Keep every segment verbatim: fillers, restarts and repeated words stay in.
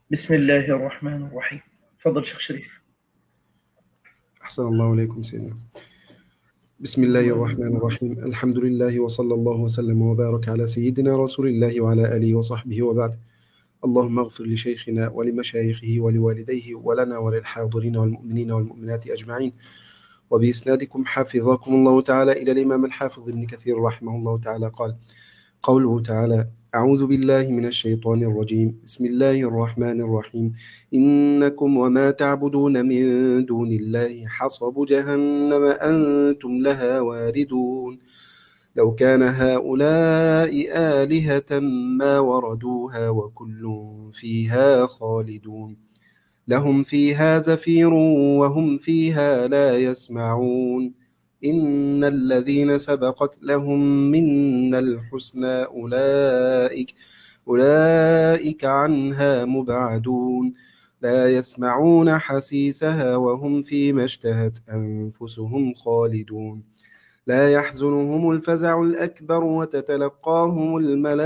بسم الله الرحمن الرحيم. تفضل شيخ شريف. أحسن الله إليكم سيدنا. بسم الله الرحمن الرحيم. الحمد لله وصلى الله وسلم وبارك على سيدنا رسول الله وعلى آله وصحبه وبعد. اللهم اغفر لشيخنا ولمشايخه ولوالديه ولنا وللحاضرين والمؤمنين والمؤمنات أجمعين. وبإسنادكم حفظكم الله تعالى إلى الإمام الحافظ ابن كثير رحمه الله تعالى قال: قوله تعالى: أعوذ بالله من الشيطان الرجيم. بسم الله الرحمن الرحيم. إنكم وما تعبدون من دون الله حصب جهنم أنتم لها واردون لو كان هؤلاء آلهة ما وردوها وكل فيها خالدون لهم فيها زفير وهم فيها لا يسمعون إن الذين سبقت لهم منا الحسنى أولئك أولئك عنها مبعدون لا يسمعون حسيسها وهم فيما اشتهت أنفسهم خالدون لا يحزنهم الفزع الأكبر وتتلقاهم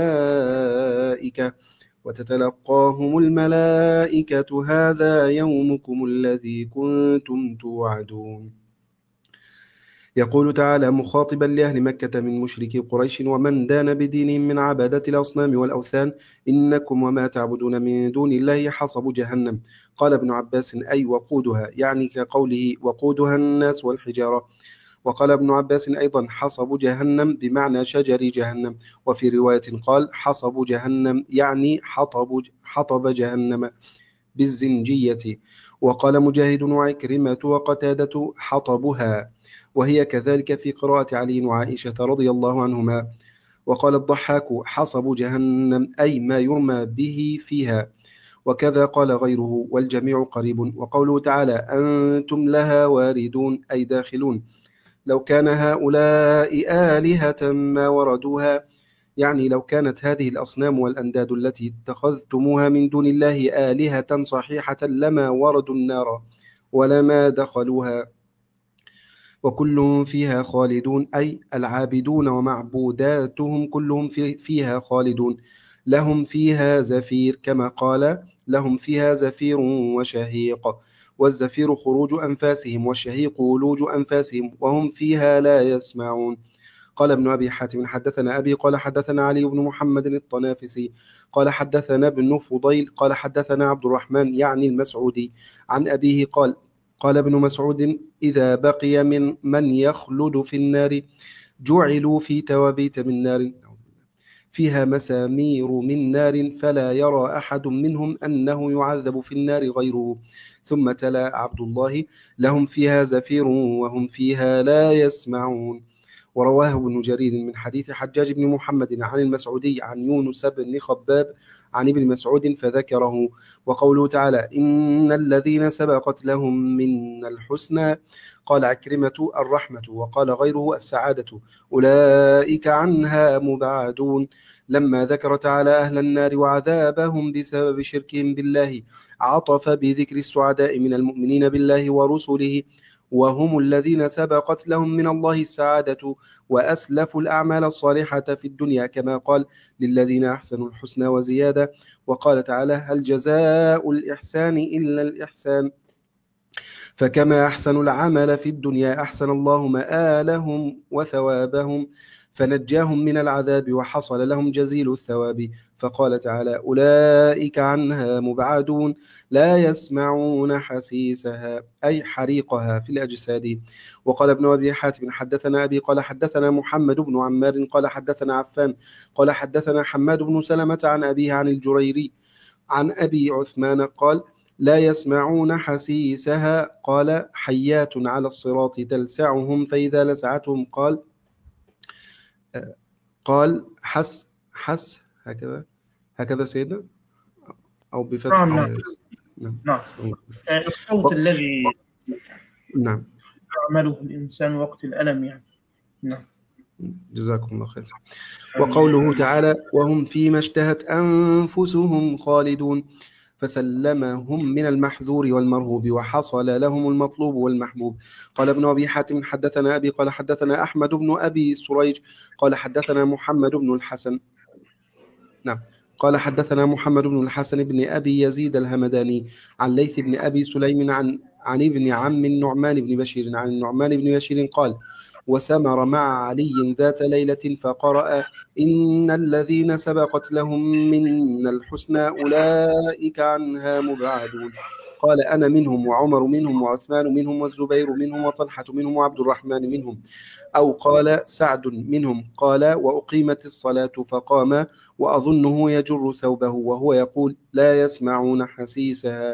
الملائكة وتتلقاهم الملائكة هذا يومكم الذي كنتم توعدون. يقول تعالى مخاطبا لأهل مكة من مشركي قريش ومن دان بدينهم من عبادة الأصنام والأوثان: إنكم وما تعبدون من دون الله حصب جهنم. قال ابن عباس: أي وقودها، يعني كقوله وقودها الناس والحجارة. وقال ابن عباس أيضا: حصب جهنم بمعنى شجر جهنم. وفي رواية قال: حصب جهنم يعني حطب, حطب جهنم بالزنجية. وقال مجاهد وعكرمة وقتادة: حطبها، وهي كذلك في قراءة علي وعائشة رضي الله عنهما. وقال الضحاك: حصب جهنم أي ما يرمى به فيها، وكذا قال غيره، والجميع قريب. وقوله تعالى: أنتم لها واردون أي داخلون لو كان هؤلاء آلهة ما وردوها، يعني لو كانت هذه الأصنام والأنداد التي اتخذتموها من دون الله آلهة صحيحة لما وردوا النار ولما دخلوها وكل فيها خالدون أي العابدون ومعبوداتهم كلهم في فيها خالدون لهم فيها زفير، كما قال: لهم فيها زفير وشهيق. والزفير خروج أنفاسهم والشهيق ولوج أنفاسهم وهم فيها لا يسمعون. قال ابن أبي حاتم: حدثنا أبي قال حدثنا علي بن محمد الطنافسي قال حدثنا ابن فضيل قال حدثنا عبد الرحمن يعني المسعودي عن أبيه قال: قال ابن مسعود: إذا بقي من من يخلد في النار جعلوا في توابيت من نار فيها مسامير من نار فلا يرى أحد منهم أنه يعذب في النار غيره. ثم تلا عبد الله: لهم فيها زفير وهم فيها لا يسمعون. ورواه ابن جرير من حديث حجاج بن محمد عن المسعودي عن يونس بن خباب عن ابن مسعود فذكره. وقوله تعالى: إن الذين سبقت لهم من الحسنى، قال عكرمة: الرحمة، وقال غيره: السعادة، أولئك عنها مبعدون. لما ذكر تعالى أهل النار وعذابهم بسبب شركهم بالله عطف بذكر السعداء من المؤمنين بالله ورسله، وهم الذين سبقت لهم من الله السعادة وأسلفوا الأعمال الصالحة في الدنيا، كما قال: للذين أحسنوا الحسنى وزيادة. وقال تعالى: هل جزاء الإحسان إلا الإحسان، فكما أحسنوا العمل في الدنيا أحسن الله مآلهم وثوابهم فنجاهم من العذاب وحصل لهم جزيل الثواب. فقال تعالى: أولئك عنها مبعدون لا يسمعون حسيسها أي حريقها في الأجساد. وقال ابن أبي حاتم: حدثنا أبي قال حدثنا محمد بن عمار قال حدثنا عفان قال حدثنا حماد بن سلمة عن أبيه عن الجريري عن أبي عثمان قال: لا يسمعون حسيسها. قال: حيات على الصراط تلسعهم فإذا لسعتهم قال قال حس حس هكذا هكذا سيدنا، أو بفتح. نعم نعم نعم. نعم. آه، الصوت الذي نعم. يعمله الإنسان وقت الألم يعني. نعم. جزاكم الله خير. وقوله تعالى: وهم فيما اشتهت أنفسهم خالدون، فسلمهم من المحذور والمرهوب وحصل لهم المطلوب والمحبوب. قال ابن أبي حاتم: حدثنا أبي قال حدثنا أحمد بن أبي سريج قال حدثنا محمد بن الحسن. نعم. قال حدثنا محمد بن الحسن بن أبي يزيد الهمداني عن ليث بن أبي سليم عن عن ابن عم النعمان بن بشير عن النعمان بن بشير قال وسمر مع علي ذات ليلة فقرأ إن الذين سبقت لهم من الحسنى أولئك عنها مبعدون. قال أنا منهم وعمر منهم وعثمان منهم والزبير منهم وطلحة منهم وعبد الرحمن منهم. أو قال سعد منهم. قال وأقيمت الصلاة فقام وأظنه يجر ثوبه وهو يقول لا يسمعون حسيسها.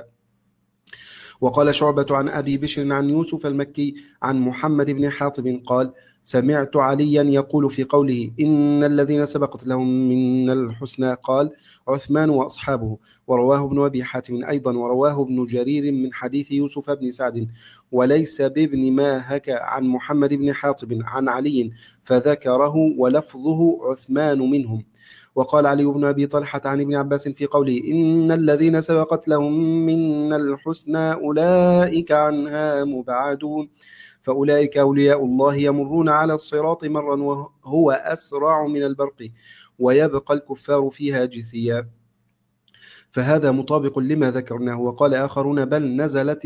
وقال شعبة عن أبي بشر عن يوسف المكي عن محمد بن حاطب قال سمعت عليا يقول في قوله إن الذين سبقت لهم من الحسنى قال عثمان وأصحابه. ورواه ابن أبي حاتم أيضا ورواه ابن جرير من حديث يوسف بن سعد وليس بابن ماهك عن محمد بن حاطب عن علي فذكره ولفظه عثمان منهم. وقال علي بن أبي طلحة عن ابن عباس في قوله إن الذين سبقت لهم من الحسنى أولئك عنها مبعدون فأولئك أولياء الله يمرون على الصراط مرا وهو أسرع من البرق ويبقى الكفار فيها جثيا. فهذا مطابق لما ذكرناه. وقال آخرون بل نزلت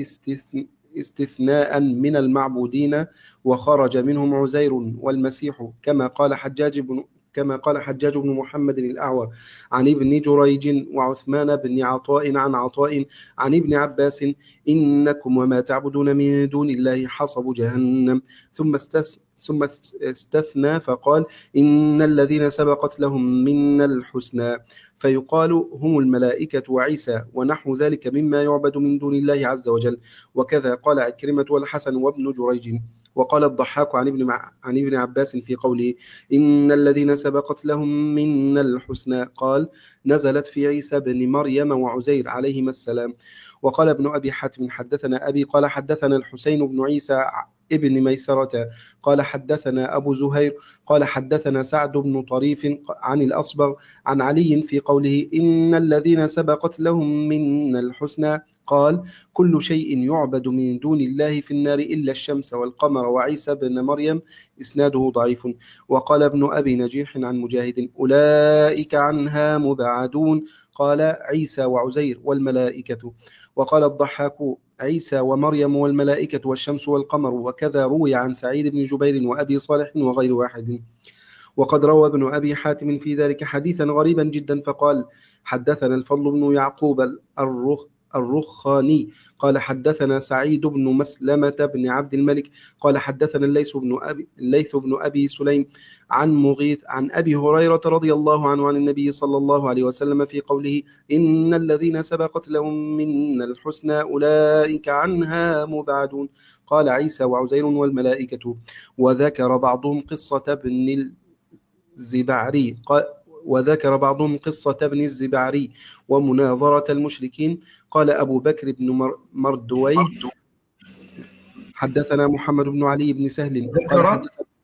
استثناء من المعبودين وخرج منهم عزير والمسيح كما قال حجاج بن كما قال حجاج بن محمد الأعور عن ابن جريج وعثمان بن عطاء عن عطاء عن ابن عباس إنكم وما تعبدون من دون الله حصب جهنم. ثم ثم استثنى فقال إن الذين سبقت لهم من الحسنى فيقال هم الملائكة وعيسى ونحو ذلك مما يعبد من دون الله عز وجل. وكذا قال عكرمة والحسن وابن جريج. وقال الضحاك عن ابن عن ابن عباس في قوله إن الذين سبقت لهم من الحسنى قال نزلت في عيسى بن مريم وعزير عليهما السلام. وقال ابن أبي حاتم حدثنا أبي قال حدثنا الحسين بن عيسى ابن ميسرة قال حدثنا أبو زهير قال حدثنا سعد بن طريف عن الأصبغ عن علي في قوله إن الذين سبقت لهم من الحسنى قال كل شيء يعبد من دون الله في النار إلا الشمس والقمر وعيسى بن مريم إسناده ضعيف. وقال ابن أبي نجيح عن مجاهد أولئك عنها مبعدون قال عيسى وعزير والملائكة. وقال الضحاك عيسى ومريم والملائكة والشمس والقمر. وكذا روي عن سعيد بن جبير وأبي صالح وغير واحد. وقد روى ابن أبي حاتم في ذلك حديثا غريبا جدا فقال حدثنا الفضل بن يعقوب الرخ الرخاني قال حدثنا سعيد بن مسلمة بن عبد الملك قال حدثنا الليث بن أبي, الليث بن أبي سليم عن مغيث عن أبي هريرة رضي الله عنه عن النبي صلى الله عليه وسلم في قوله إن الذين سبقت لهم من الحسنى أولئك عنها مبعدون قال عيسى وعزير والملائكة. وذكر بعضهم قصة ابن الزبعري قال وذكر بعضهم قصة ابن الزبعري ومناظرة المشركين. قال أبو بكر بن مردويه حدثنا محمد بن علي بن سهل قال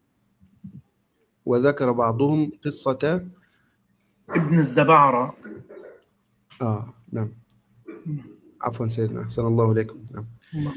وذكر بعضهم قصة ابن الزبعرة. آه نعم عفوا سيدنا أحسن الله إليكم. نعم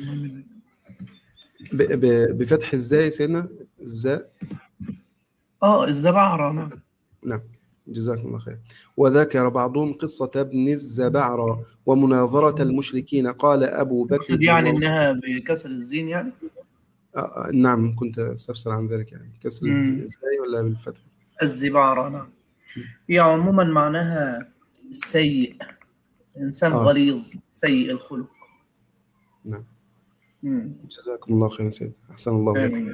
بفتح الزاء سيدنا الزاء آه الزبعرة. نعم نعم جزاكم الله خير. وذكر بعضهم قصة ابن الزبعرة ومناظرة المشركين. قال أبو بكر يعني إنها بكسر الزين يعني آه نعم كنت أستفسر عن ذلك يعني كسر إزاي ولا بالفتح الزبعرة. نعم هي عموما معناها السيء إنسان آه. غليظ سيء الخلق. نعم مم. جزاكم الله خير سيد أحسن الله إليكم.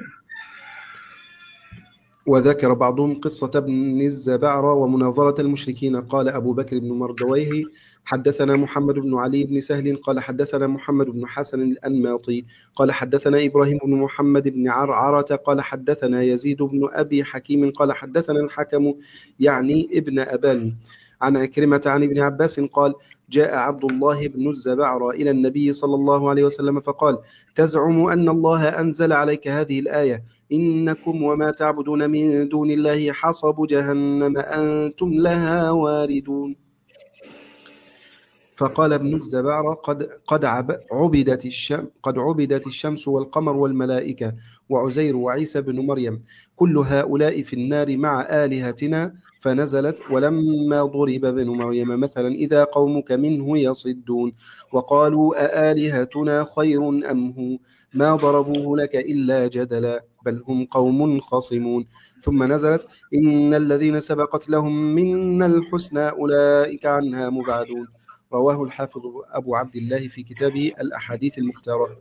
وذكر بعضهم قصة ابن الزبعرة ومناظرة المشركين. قال أبو بكر بن مردويه حدثنا محمد بن علي بن سهل قال حدثنا محمد بن حسن الأنماطي قال حدثنا إبراهيم بن محمد بن عرعرة قال حدثنا يزيد بن أبي حكيم قال حدثنا الحكم يعني ابن أبان عن عكرمة عن ابن عباس قال جاء عبد الله بن الزبعرة إلى النبي صلى الله عليه وسلم فقال تزعم أن الله أنزل عليك هذه الآية إنكم وما تعبدون من دون الله حصب جهنم أنتم لها واردون. فقال ابن الزبعرة قد قد عبدت الشمس قد عبدت الشمس والقمر والملائكة وعزير وعيسى بن مريم كل هؤلاء في النار مع آلهتنا فنزلت ولما ضرب ابن مريم مثلا إذا قومك منه يصدون وقالوا أآلهتنا خير أم هو ما ضربوه لك إلا جدلا بل هم قوم خصمون ثم نزلت إن الذين سبقت لهم منا الحسنى أولئك عنها مبعدون. رواه الحافظ أبو عبد الله في كتابه الأحاديث المختارة.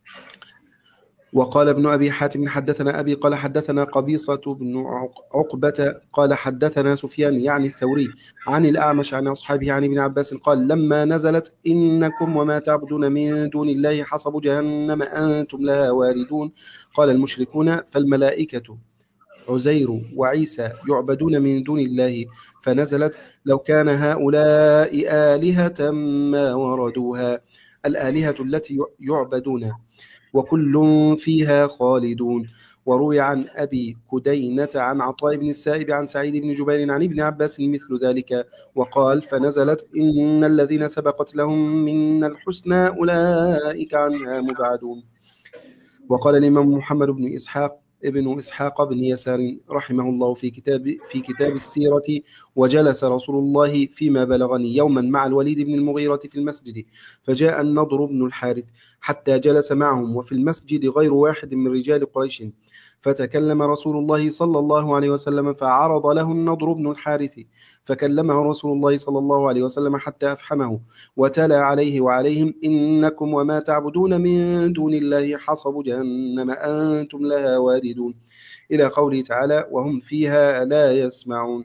وقال ابن أبي حاتم حدثنا أبي قال حدثنا قبيصة بن عقبة قال حدثنا سفيان يعني الثوري عن الأعمش عن أصحابه عن ابن عباس قال لما نزلت إنكم وما تعبدون من دون الله حصب جهنم أنتم لها واردون قال المشركون فالملائكة عزير وعيسى يعبدون من دون الله فنزلت لو كان هؤلاء آلهة ما وردوها الآلهة التي يعبدون وكل فيها خالدون. وروي عن أبي كدينة عن عطاء بن السائب عن سعيد بن جبير عن ابن عباس مثل ذلك وقال فنزلت إن الذين سبقت لهم من الحسنى أولئك عنها مبعدون. وقال الإمام محمد بن إسحاق ابن إسحاق بن يسار رحمه الله في كتاب في كتاب السيرة وجلس رسول الله فيما بلغني يوما مع الوليد بن المغيرة في المسجد فجاء النضر بن الحارث حتى جلس معهم وفي المسجد غير واحد من رجال قريش فتكلم رسول الله صلى الله عليه وسلم فعرض له النضر بن الحارث فكلمه رسول الله صلى الله عليه وسلم حتى أفحمه وتلا عليه وعليهم إنكم وما تعبدون من دون الله حصب جهنم أنتم لها واردون إلى قوله تعالى وهم فيها لا يسمعون.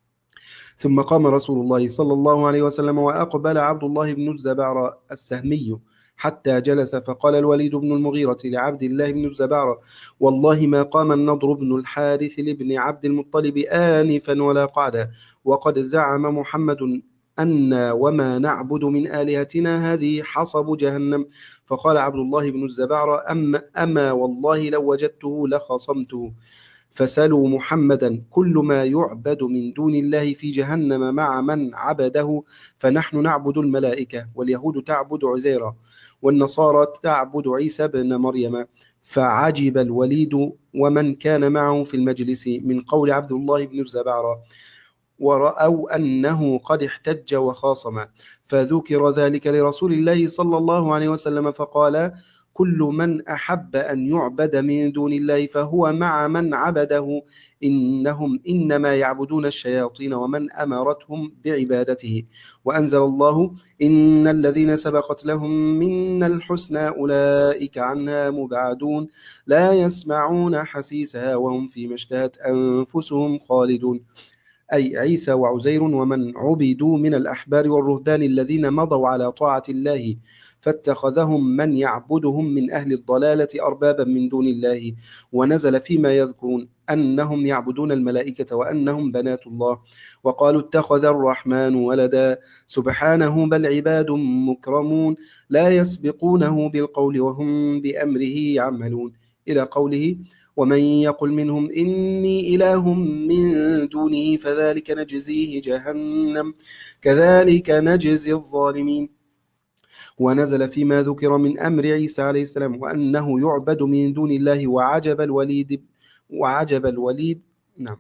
ثم قام رسول الله صلى الله عليه وسلم وأقبل عبد الله بن الزبعر السهمي حتى جلس فقال الوليد بن المغيرة لعبد الله بن الزبعر والله ما قام النضر بن الحارث لابن عبد المطلب آنفا ولا قعدا وقد زعم محمد أن وما نعبد من آلهتنا هذه حصب جهنم. فقال عبد الله بن الزبعر أما, أما والله لو وجدته لخصمته فسألوا محمدا كل ما يعبد من دون الله في جهنم مع من عبده فنحن نعبد الملائكة واليهود تعبد عزيرا والنصارى تعبد عيسى بن مريم. فعجب الوليد ومن كان معه في المجلس من قول عبد الله بن الزبعر ورأوا أنه قد احتج وخاصم فذكر ذلك لرسول الله صلى الله عليه وسلم فقال كل من أحب أن يعبد من دون الله فهو مع من عبده إنهم إنما يعبدون الشياطين ومن أمرتهم بعبادته. وأنزل الله إن الذين سبقت لهم من الحسنى أولئك عنها مبعدون لا يسمعون حسيسها وهم فيما اشتهت أنفسهم خالدون أي عيسى وعزير ومن عبدوا من الأحبار والرهبان الذين مضوا على طاعة الله فاتخذهم من يعبدهم من أهل الضلالة أربابا من دون الله. ونزل فيما يذكرون أنهم يعبدون الملائكة وأنهم بنات الله وقالوا اتخذ الرحمن ولدا سبحانه بل عباد مكرمون لا يسبقونه بالقول وهم بأمره يعملون إلى قوله ومن يقل منهم إني إله من دونه فذلك نجزيه جهنم كذلك نجزي الظالمين. ونزل فيما ذكر من أمر عيسى عليه السلام وأنه يعبد من دون الله وعجب الوليد وعجب الوليد نعم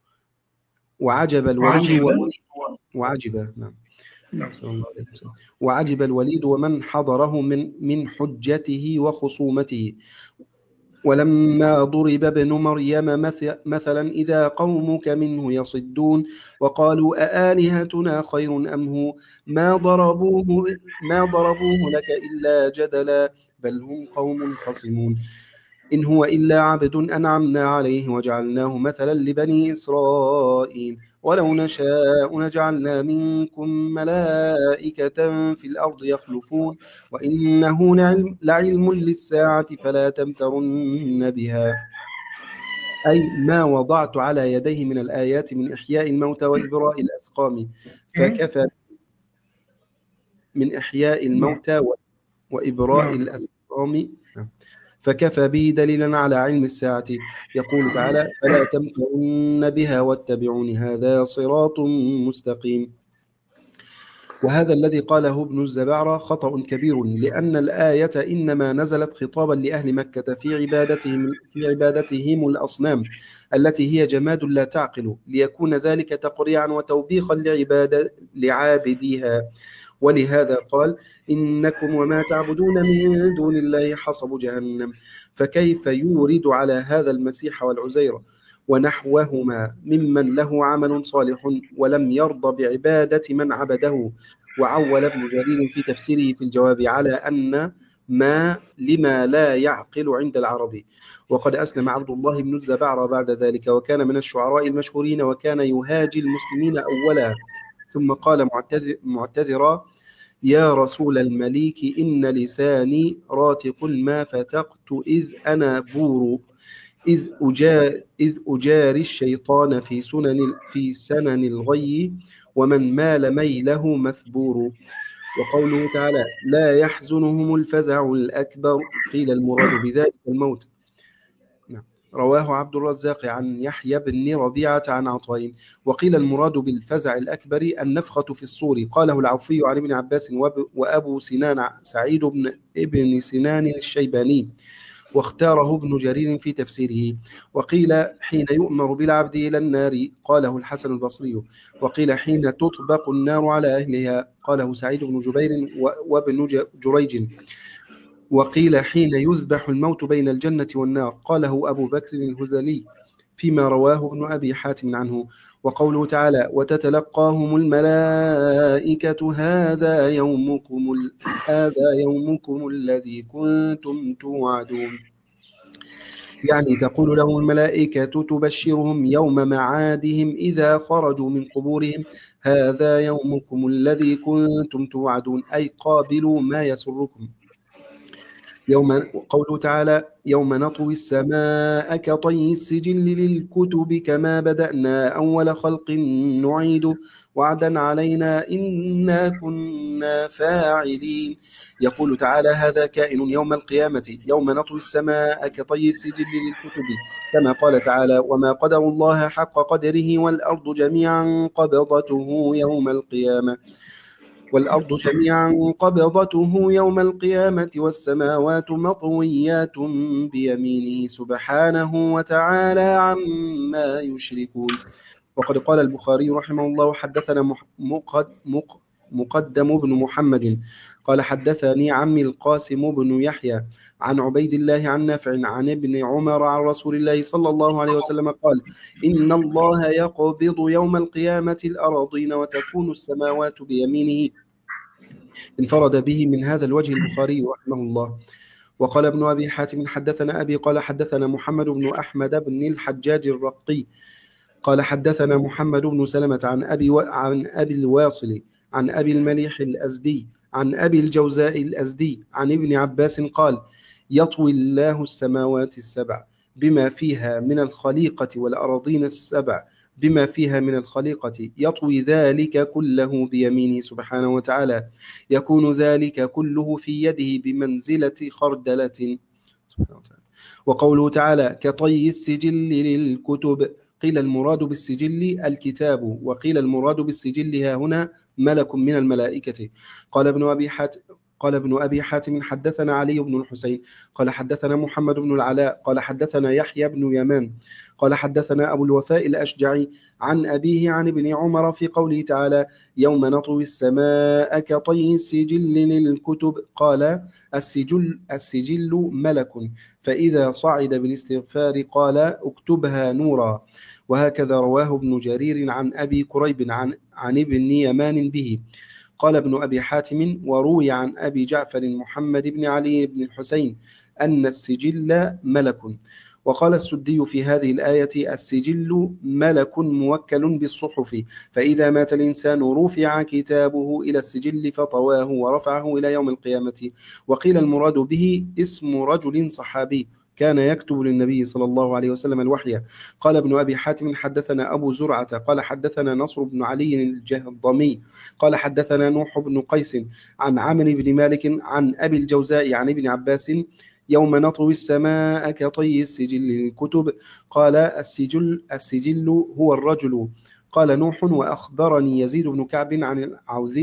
وعجب الوليد وعجب نعم وعجب الوليد ومن حضره من من حجته وخصومته. ولما ضرب ابن مريم مثلا إذا قومك منه يصدون وقالوا أآلهتنا خير أم هو ما ضربوه, ما ضربوه لك إلا جدلا بل هم قوم خصمون إن هو إلا عبد أنعمنا عليه وجعلناه مثلا لبني إسرائيل ولو نشاء نجعلنا منكم ملائكة في الأرض يخلفون وإنه لعلم للساعة فلا تمترن بها أي ما وضعت على يديه من الآيات من إحياء الموتى وإبراء الأسقام فكفى من إحياء الموتى وإبراء الأسقام فكفى به دليلا على علم الساعة. يقول تعالى فلا تمترن بها واتبعون هذا صراط مستقيم. وهذا الذي قاله ابن الزبعرة خطأ كبير، لأن الآية إنما نزلت خطابا لأهل مكة في عبادتهم في عبادتهم الأصنام التي هي جماد لا تعقل، ليكون ذلك تقريعا وتوبيخا لعباد لعابديها. ولهذا قال: إنكم وما تعبدون من دون الله حصب جهنم. فكيف يورد على هذا المسيح والعزير ونحوهما ممن له عمل صالح ولم يرضى بعبادة من عبده؟ وعول ابن جرير في تفسيره في الجواب على أن ما لما لا يعقل عند العربي. وقد أسلم عبد الله بن الزبعرة بعد ذلك، وكان من الشعراء المشهورين، وكان يهاجي المسلمين أولا، ثم قال معتذرا: يا رسول المليك، إن لساني راتق ما فتقت إذ أنا بور، إذ أجار إذ أجاري الشيطان في سنن في سنن الغي، ومن مال ميله مثبور. وقوله تعالى: لا يحزنهم الفزع الأكبر، قيل المراد بذلك الموت. رواه عبد الرزاق عن يحيى بن ربيعة عن عطاء. وقيل المراد بالفزع الأكبر النفخة في الصور، قاله العوفي عن ابن عباس وأبو سنان سعيد بن ابن سنان الشيباني، واختاره ابن جرير في تفسيره. وقيل حين يؤمر بالعبد إلى النار، قاله الحسن البصري. وقيل حين تطبق النار على أهلها، قاله سعيد بن جبير وابن جريج. وقيل حين يذبح الموت بين الجنة والنار، قاله أبو بكر الهذلي فيما رواه ابن أبي حاتم عنه. وقوله تعالى: وتتلقاهم الملائكة هذا يومكم هذا يومكم الذي كنتم توعدون، يعني تقول لهم الملائكة تبشرهم يوم معادهم إذا خرجوا من قبورهم: هذا يومكم الذي كنتم توعدون، أي قابلوا ما يسركم. يوم قوله تعالى: يوم نطوي السماء كطي السجل للكتب كما بدأنا أول خلق نعيد وعدا علينا إنا كنا فاعلين. يقول تعالى: هذا كائن يوم القيامة، يوم نطوي السماء كطي السجل للكتب، كما قال تعالى: وما قدر الله حق قدره والأرض جميعا قبضته يوم القيامة والأرض جميعا قبضته يوم القيامة والسماوات مطويات بيمينه سبحانه وتعالى عما يشركون. وقد قال البخاري رحمه الله: حدثنا مقدم بن محمد قال حدثني عمي القاسم بن يحيى عن عبيد الله عن نافع عن ابن عمر عن رسول الله صلى الله عليه وسلم قال: إن الله يقبض يوم القيامة الأراضين وتكون السماوات بيمينه. انفرد به من هذا الوجه البخاري رحمه الله. وقال ابن أبي حاتم حدثنا أبي قال حدثنا محمد بن أحمد بن الحجاج الرقي قال حدثنا محمد بن سلمة عن أبي و... عن أبي الواصل عن أبي المليح الأزدي عن أبي الجوزاء الأزدي عن ابن عباس قال: يطوي الله السماوات السبع بما فيها من الخليقة والأراضين السبع بما فيها من الخليقة، يطوي ذلك كله بيمينه سبحانه وتعالى، يكون ذلك كله في يده بمنزلة خردلة. وقوله تعالى: كطي السجل للكتب، قيل المراد بالسجل الكتاب، وقيل المراد بالسجل ها هنا ملك من الملائكة. قال ابن أبي حاتم قال ابن أبي حاتم حدثنا علي بن الحسين قال حدثنا محمد بن العلاء قال حدثنا يحيى بن يمان قال حدثنا أبو الوفاء الأشجعي عن أبيه عن ابن عمر في قوله تعالى: يوم نطوي السماء كطي السجل للكتب، قال: السجل, السجل ملك، فإذا صعد بالاستغفار قال: اكتبها نورا. وهكذا رواه ابن جرير عن أبي كريب عن, عن ابن يمان به. قال ابن أبي حاتم: وروي عن أبي جعفر محمد بن علي بن الحسين أن السجل ملك. وقال السدي في هذه الآية: السجل ملك موكل بالصحف، فإذا مات الإنسان رفع كتابه إلى السجل فطواه ورفعه إلى يوم القيامة. وقيل المراد به اسم رجل صحابي كان يكتب للنبي صلى الله عليه وسلم الوحي. قال ابن أبي حاتم حدثنا أبو زرعة قال حدثنا نصر بن علي الجهضمي قال حدثنا نوح بن قيس عن عمرو بن مالك عن أبي الجوزاء عن ابن عباس: يوم نطوي السماء كطي السجل للكتب، قال: السجل, السجل هو الرجل. قال نوح: وأخبرني يزيد بن كعب عن العوذي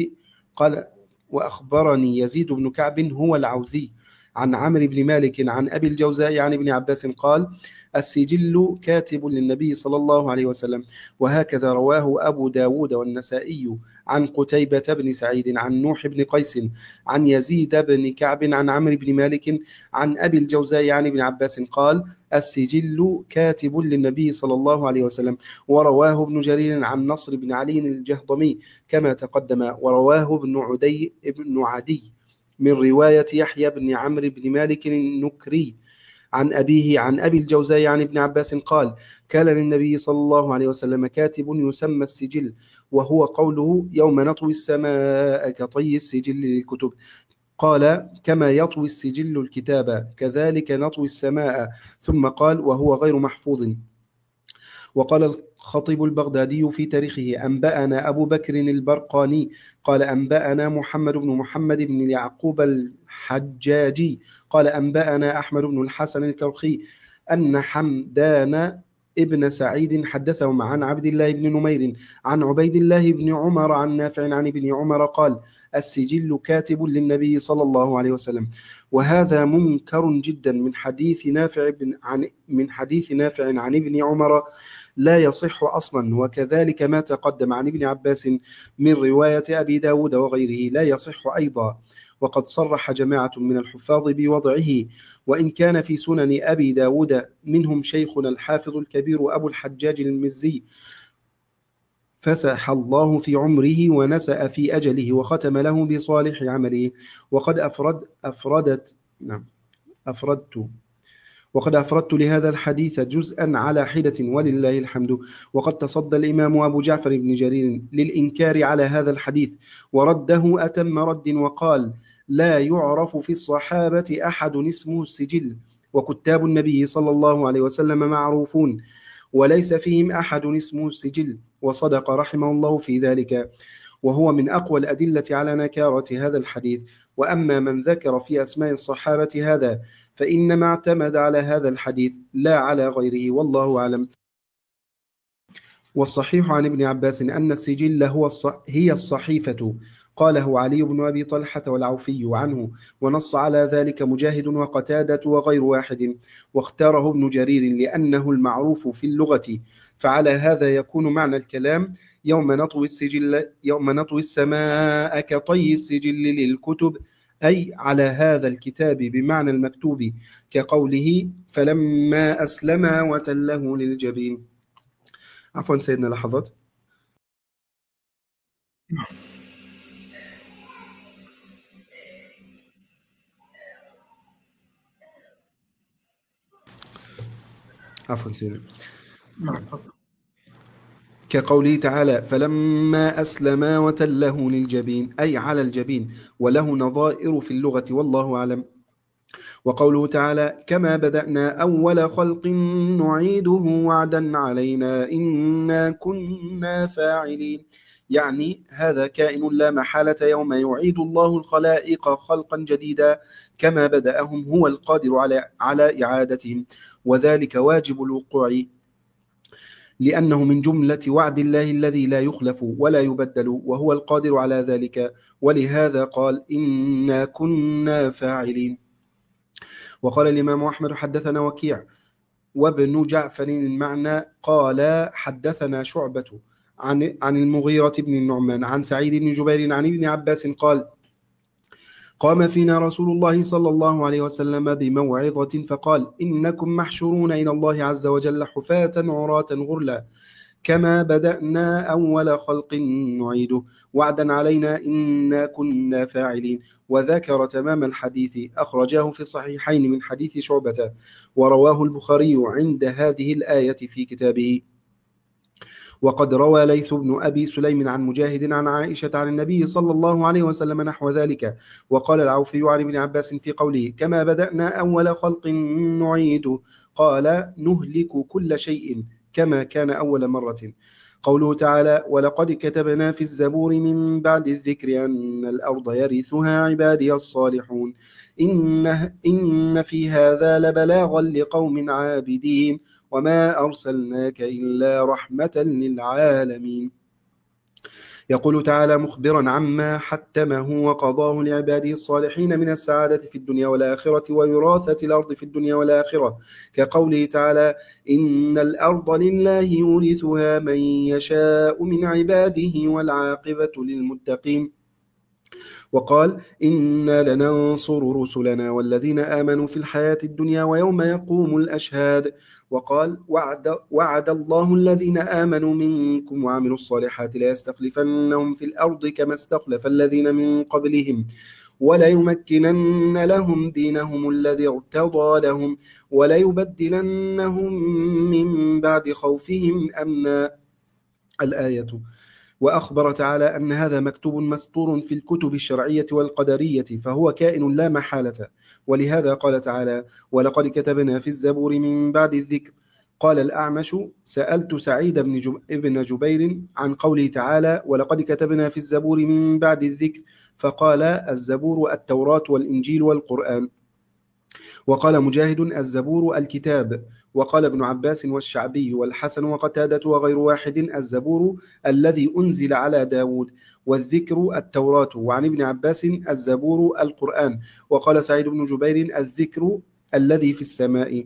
قال وأخبرني يزيد بن كعب هو العوذي عن عمرو بن مالك عن أبي الجوزاء عن ابن عباس قال السجل كاتب للنبي صلى الله عليه وسلم. وهكذا رواه أبو داود والنسائي عن قتيبة بن سعيد عن نوح بن قيس عن يزيد بن كعب عن عمرو بن مالك عن أبي الجوزاء عن ابن عباس قال السجل كاتب للنبي صلى الله عليه وسلم. ورواه ابن جرير عن نصر بن علي الجهضمي كما تقدم. ورواه ابن عدي ابن عدي من رواية يحيى بن عمرو بن مالك النكري عن أبيه عن أبي الجوزاء عن ابن عباس قال كان للنبي صلى الله عليه وسلم كاتب يسمى السجل، وهو قوله يوم نطوي السماء كطي السجل للكتب. قال كما يطوي السجل الكتاب كذلك نطوي السماء. ثم قال وهو غير محفوظ. وقال الخطيب البغدادي في تاريخه أنبأنا أبو بكر البرقاني قال أنبأنا محمد بن محمد بن يعقوب الحجاجي قال أنبأنا أحمد بن الحسن الكرخي أن حمدان ابن سعيد حدثهم عن عبد الله بن نمير عن عبيد الله بن عمر عن نافع عن ابن عمر قال السجل كاتب للنبي صلى الله عليه وسلم. وهذا منكر جدا من حديث نافع بن عن من حديث نافع عن ابن عمر لا يصح أصلا. وكذلك ما تقدم عن ابن عباس من رواية أبي داود وغيره لا يصح أيضا. وقد صرح جماعة من الحفاظ بوضعه، وإن كان في سنن أبي داود منهم شيخنا الحافظ الكبير أبو الحجاج المزي فسح الله في عمره ونسأ في أجله وختم له بصالح عمله. وقد أفرد أفردت نعم أفردت وقد أفردت لهذا الحديث جزءا على حدة ولله الحمد. وقد تصدى الإمام أبو جعفر بن جرير للإنكار على هذا الحديث ورده أتم رد وقال لا يعرف في الصحابة أحد اسمه السجل، وكتاب النبي صلى الله عليه وسلم معروفون وليس فيهم أحد اسمه السجل. وصدق رحمه الله في ذلك، وهو من أقوى الأدلة على نكارة هذا الحديث. وأما من ذكر في أسماء الصحابة هذا فإنما اعتمد على هذا الحديث لا على غيره، والله أعلم. والصحيح عن ابن عباس أن السجل هو الص... هي الصحيفة قاله علي بن أبي طلحة والعوفي عنه، ونص على ذلك مجاهد وقتادة وغير واحد، واختاره ابن جرير لأنه المعروف في اللغة. فعلى هذا يكون معنى الكلام يوم نطوي السجل يوم نطوي السماء كطي السجل للكتب، أي على هذا الكتاب بمعنى المكتوب، كقوله فلما أسلم وتله للجبين. عفوا سيدنا لحظات. عفوا سيدنا كقوله تعالى فلما أسلما وتله للجبين، أي على الجبين، وله نظائر في اللغة والله أعلم. وقوله تعالى كما بدأنا أول خلق نعيده وعدا علينا إنا كنا فاعلين، يعني هذا كائن لا محالة يوم يعيد الله الخلائق خلقا جديدا كما بدأهم هو القادر على على إعادتهم، وذلك واجب الوقوع لأنه من جملة وعد الله الذي لا يخلف ولا يبدل، وهو القادر على ذلك، ولهذا قال إنا كنا فاعلين. وقال الإمام أحمد حدثنا وكيع وابن جعفر المعنى قال حدثنا شعبة عن عن المغيرة بن النعمان عن سعيد بن جبير عن ابن عباس قال قام فينا رسول الله صلى الله عليه وسلم بموعظة فقال إنكم محشورون إلى الله عز وجل حفاة عراة غرلا كما بدأنا أول خلق نعيده وعدا علينا إنا كنا فاعلين. وذكر تمام الحديث أخرجاه في الصحيحين من حديث شعبة، ورواه البخاري عند هذه الآية في كتابه. وقد روى ليث بن أبي سليم عن مجاهد عن عائشة عن النبي صلى الله عليه وسلم نحو ذلك. وقال العوفي عن ابن عباس في قوله كما بدأنا أول خلق نعيده قال نهلك كل شيء كما كان أول مرة. قوله تعالى ولقد كتبنا في الزبور من بعد الذكر أن الأرض يرثها عبادي الصالحون إن, إن في هذا لبلاغا لقوم عابدين وما أرسلناك إلا رحمة للعالمين. يقول تعالى مخبرا عما حتمه وقضاه لعباده الصالحين من السعادة في الدنيا والآخرة ووراثة الأرض في الدنيا والآخرة، كقوله تعالى إن الأرض لله يورثها من يشاء من عباده والعاقبة للمتقين. وقال إنا لننصر رسلنا والذين آمنوا في الحياة الدنيا ويوم يقوم الأشهاد. وقال وعد, وعد الله الذين آمنوا منكم وعملوا الصالحات ليستخلفنهم في الأرض كما استخلف الذين من قبلهم وليمكنن لهم دينهم الذي ارتضى لهم وليبدلنهم من بعد خوفهم أمنا. الآية. وأخبر تعالى أن هذا مكتوب مسطور في الكتب الشرعية والقدرية فهو كائن لا محالة، ولهذا قال تعالى ولقد كتبنا في الزبور من بعد الذكر. قال الأعمش سألت سعيد بن جبير عن قوله تعالى ولقد كتبنا في الزبور من بعد الذكر، فقال الزبور التوراة والإنجيل والقرآن. وقال مجاهد الزبور الكتاب. وقال ابن عباس والشعبي والحسن وقتادة وغير واحد الزبور الذي أنزل على داود، والذكر التوراة. وعن ابن عباس الزبور القرآن. وقال سعيد بن جبير الذكر الذي في السماء.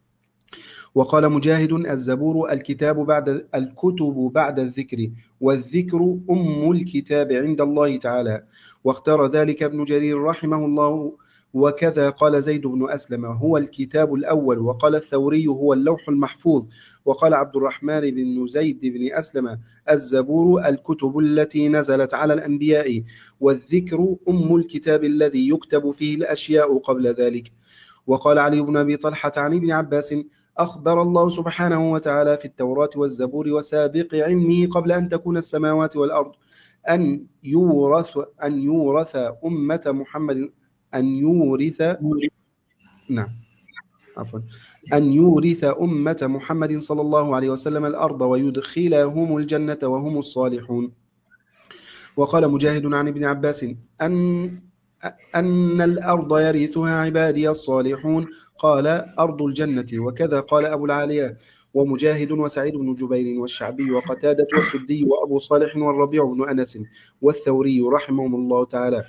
وقال مجاهد الزبور الكتاب بعد الكتب بعد الذكر، والذكر أم الكتاب عند الله تعالى. واختار ذلك ابن جرير رحمه الله، وكذا قال زيد بن أسلم هو الكتاب الأول. وقال الثوري هو اللوح المحفوظ. وقال عبد الرحمن بن زيد بن أسلم الزبور الكتب التي نزلت على الأنبياء، والذكر أم الكتاب الذي يكتب فيه الأشياء قبل ذلك. وقال علي بن أبي طلحة عن ابن عباس أخبر الله سبحانه وتعالى في التوراة والزبور وسابق علمه قبل أن تكون السماوات والأرض أن يورث أن يورث أمة محمد أن يورث نعم عفوا أن يورث أمة محمد صلى الله عليه وسلم الأرض ويدخلهم الجنة وهم الصالحون. وقال مجاهد عن ابن عباس أن أن الأرض يرثها عبادي الصالحون، قال أرض الجنة. وكذا قال أبو العالية ومجاهد وسعيد بن جبير والشعبي وقتادة والسدي وأبو صالح والربيع بن أنس والثوري رحمهم الله تعالى.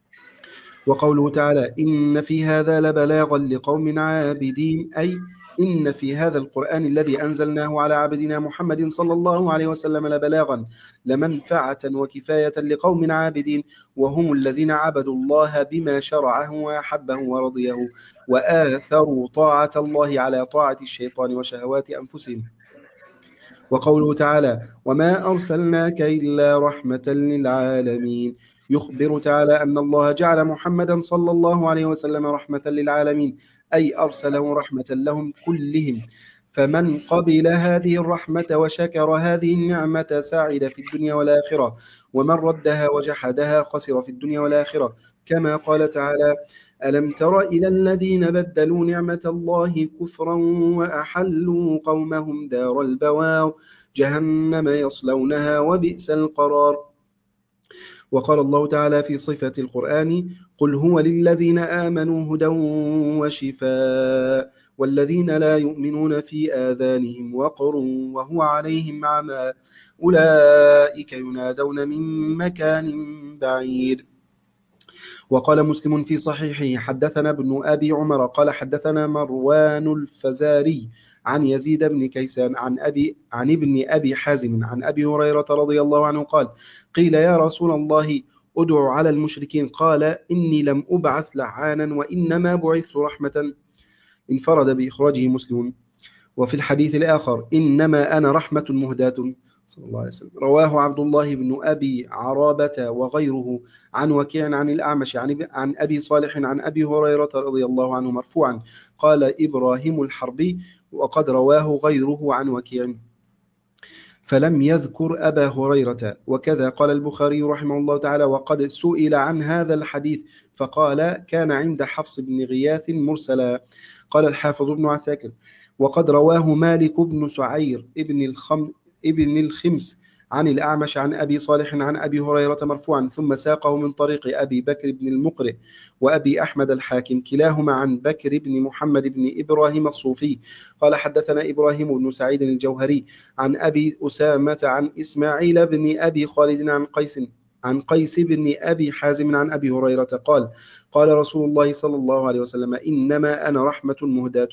وقوله تعالى إن في هذا لبلاغا لقوم عابدين، أي إن في هذا القرآن الذي أنزلناه على عبدنا محمد صلى الله عليه وسلم لبلاغا لمنفعة وكفاية لقوم عابدين، وهم الذين عبدوا الله بما شرعه وأحبه ورضيه وآثروا طاعة الله على طاعة الشيطان وشهوات أنفسهم. وقوله تعالى وما أرسلناك إلا رحمة للعالمين، يخبر تعالى أن الله جعل محمدا صلى الله عليه وسلم رحمة للعالمين، أي أرسله رحمة لهم كلهم. فمن قبل هذه الرحمة وشكر هذه النعمة سعد في الدنيا والآخرة، ومن ردها وجحدها خسر في الدنيا والآخرة، كما قال تعالى ألم تر إلى الذين بدلوا نعمة الله كفرا وأحلوا قومهم دار البوار جهنم يصلونها وبئس القرار. وقال الله تعالى في صفة القرآن قل هو للذين آمنوا هدى وشفاء والذين لا يؤمنون في آذانهم وقر وهو عليهم عمى أولئك ينادون من مكان بعيد. وقال مسلم في صحيحه حدثنا ابن أبي عمر قال حدثنا مروان الفزاري عن يزيد بن كيسان عن أبي عن ابن أبي حازم عن أبي هريرة رضي الله عنه قال قيل يا رسول الله أدعو على المشركين، قال إني لم أبعث لعانا وإنما بعثت رحمة. انفرد بإخراجه مسلم. وفي الحديث الآخر إنما أنا رحمة مهداة صلى الله عليه وسلم. رواه عبد الله بن أبي عرابة وغيره عن وكيع عن الأعمش عن, عن أبي صالح عن أبي هريرة رضي الله عنه مرفوعا قال إبراهيم الحربي وقد رواه غيره عن وكيع فلم يذكر أبا هريرة. وكذا قال البخاري رحمه الله تعالى وقد سئل عن هذا الحديث فقال كان عند حفص بن غياث مرسلا. قال الحافظ ابن عساكر وقد رواه مالك بن سعير ابن الخم ابن الخمس عن الأعمش عن أبي صالح عن أبي هريرة مرفوعا، ثم ساقه من طريق أبي بكر بن المقرئ وأبي أحمد الحاكم كلاهما عن بكر بن محمد بن إبراهيم الصوفي قال حدثنا إبراهيم بن سعيد الجوهري عن أبي أسامة عن إسماعيل بن أبي خالد عن قيس عن قيس بن أبي حازم عن أبي هريرة قال قال رسول الله صلى الله عليه وسلم إنما أنا رحمة مهداة.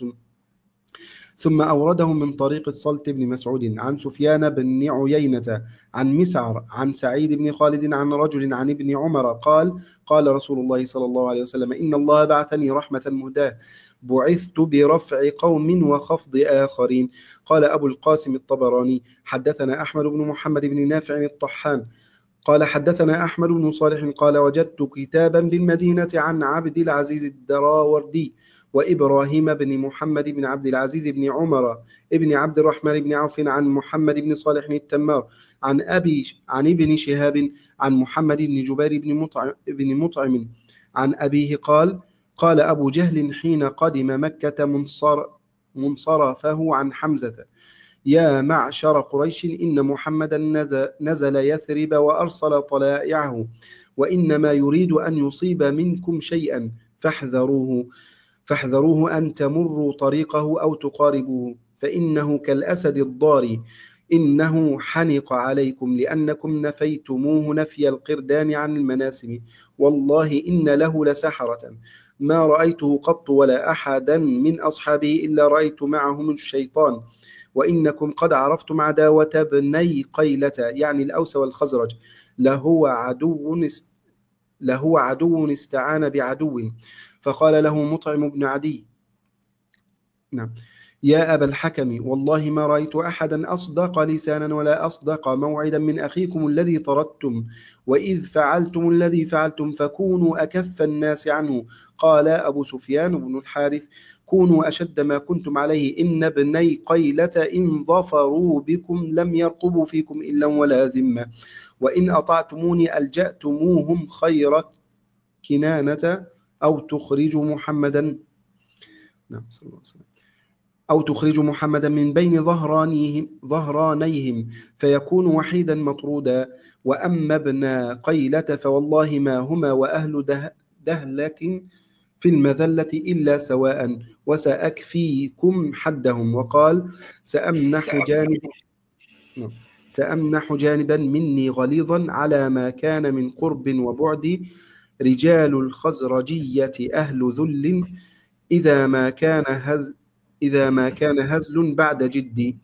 ثم أورده من طريق الصلت بن مسعود عن سفيان بن عيينة عن مسعر عن سعيد بن خالد عن رجل عن ابن عمر قال قال رسول الله صلى الله عليه وسلم إن الله بعثني رحمة مهداة بعثت برفع قوم وخفض آخرين. قال أبو القاسم الطبراني حدثنا أحمد بن محمد بن نافع الطحان قال حدثنا أحمد بن صالح قال وجدت كتابا بالمدينة عن عبد العزيز الدراوردي وإبراهيم بن محمد بن عبد العزيز بن عمر ابن عبد الرحمن بن عوف عن محمد بن صالح التمار عن أبي عن ابن شهاب عن محمد بن جبير بن مطعم, بن مطعم عن أبيه قال قال أبو جهل حين قدم مكة منصر منصرفه عن حمزة يا معشر قريش إن محمدا نزل يثرب وأرسل طلائعه وإنما يريد أن يصيب منكم شيئا فاحذروه فاحذروه أن تمروا طريقه أو تقاربوه فإنه كالأسد الضاري إنه حنق عليكم لأنكم نفيتموه نفي القردان عن المناسم والله إن له لسحرة ما رأيته قط ولا أحدا من أصحابه إلا رأيت معهم الشيطان وإنكم قد عرفتم عداوة بني قيلة يعني الأوس والخزرج لهو عدو لهو عدو استعان بعدو. فقال له مطعم بن عدي نعم يا أبا الحكم والله ما رأيت أحدا أصدق لسانا ولا أصدق موعدا من أخيكم الذي طردتم وإذ فعلتم الذي فعلتم فكونوا أكف الناس عنه. قال أبو سفيان بن الحارث كونوا أشد ما كنتم عليه إن بني قيلة إن ظفروا بكم لم يرقبوا فيكم إلا ولا ذمة وإن أطعتموني ألجأتموهم خير كنانة أو تخرجوا محمدا نعم صلى الله عليه وسلم أو تخرجوا محمدا من بين ظهرانيهم, ظهرانيهم فيكون وحيدا مطرودا وأما ابن قيلة فوالله ما هما وأهل ده دهلك في المذلة إلا سواء وسأكفيكم حدهم. وقال سأمنح جانب سأمنح جانبا مني غليظا على ما كان من قرب وبعد رجال الخزرجية أهل ذل إذا ما كان هز إذا ما كان هزل بعد جدي.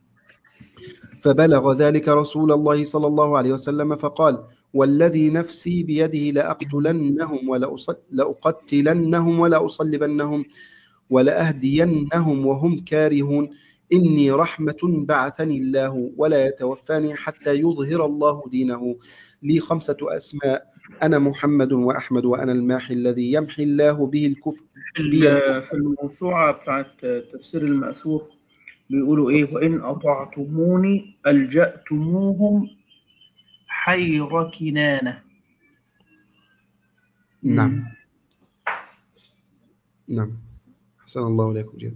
فبلغ ذلك رسول الله صلى الله عليه وسلم فقال والذي نفسي بيده لأقتلنهم ولأقتلنهم ولأصلبنهم ولأهدينهم وهم كارهون إني رحمة بعثني الله ولا يتوفاني حتى يظهر الله دينه لي خمسة أسماء أنا محمد وأحمد وأنا الماحي الذي يمحي الله به الكفر. في الموسوعة بتاعت تفسير المأثور بيقولوا إيه وإن أطعتموني ألجأتموهم حير كنانة. نعم نعم أحسن الله إليكم جدا.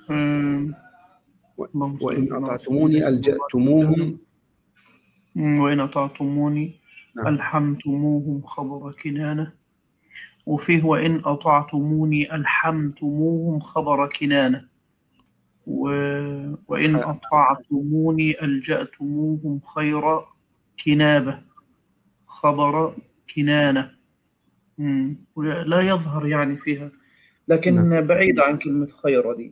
وإن أطعتموني ألجأتموهم وإن أطعتموني ألحمتموهم خبر كنانة وفيه وإن أطعتموني ألحمتموهم خبر كنانة و... وإن أطعتموني ألجأتموهم خير كنابة خبر كنانة. مم. لا يظهر يعني فيها لكن نعم. بعيد عن كلمة خير دي.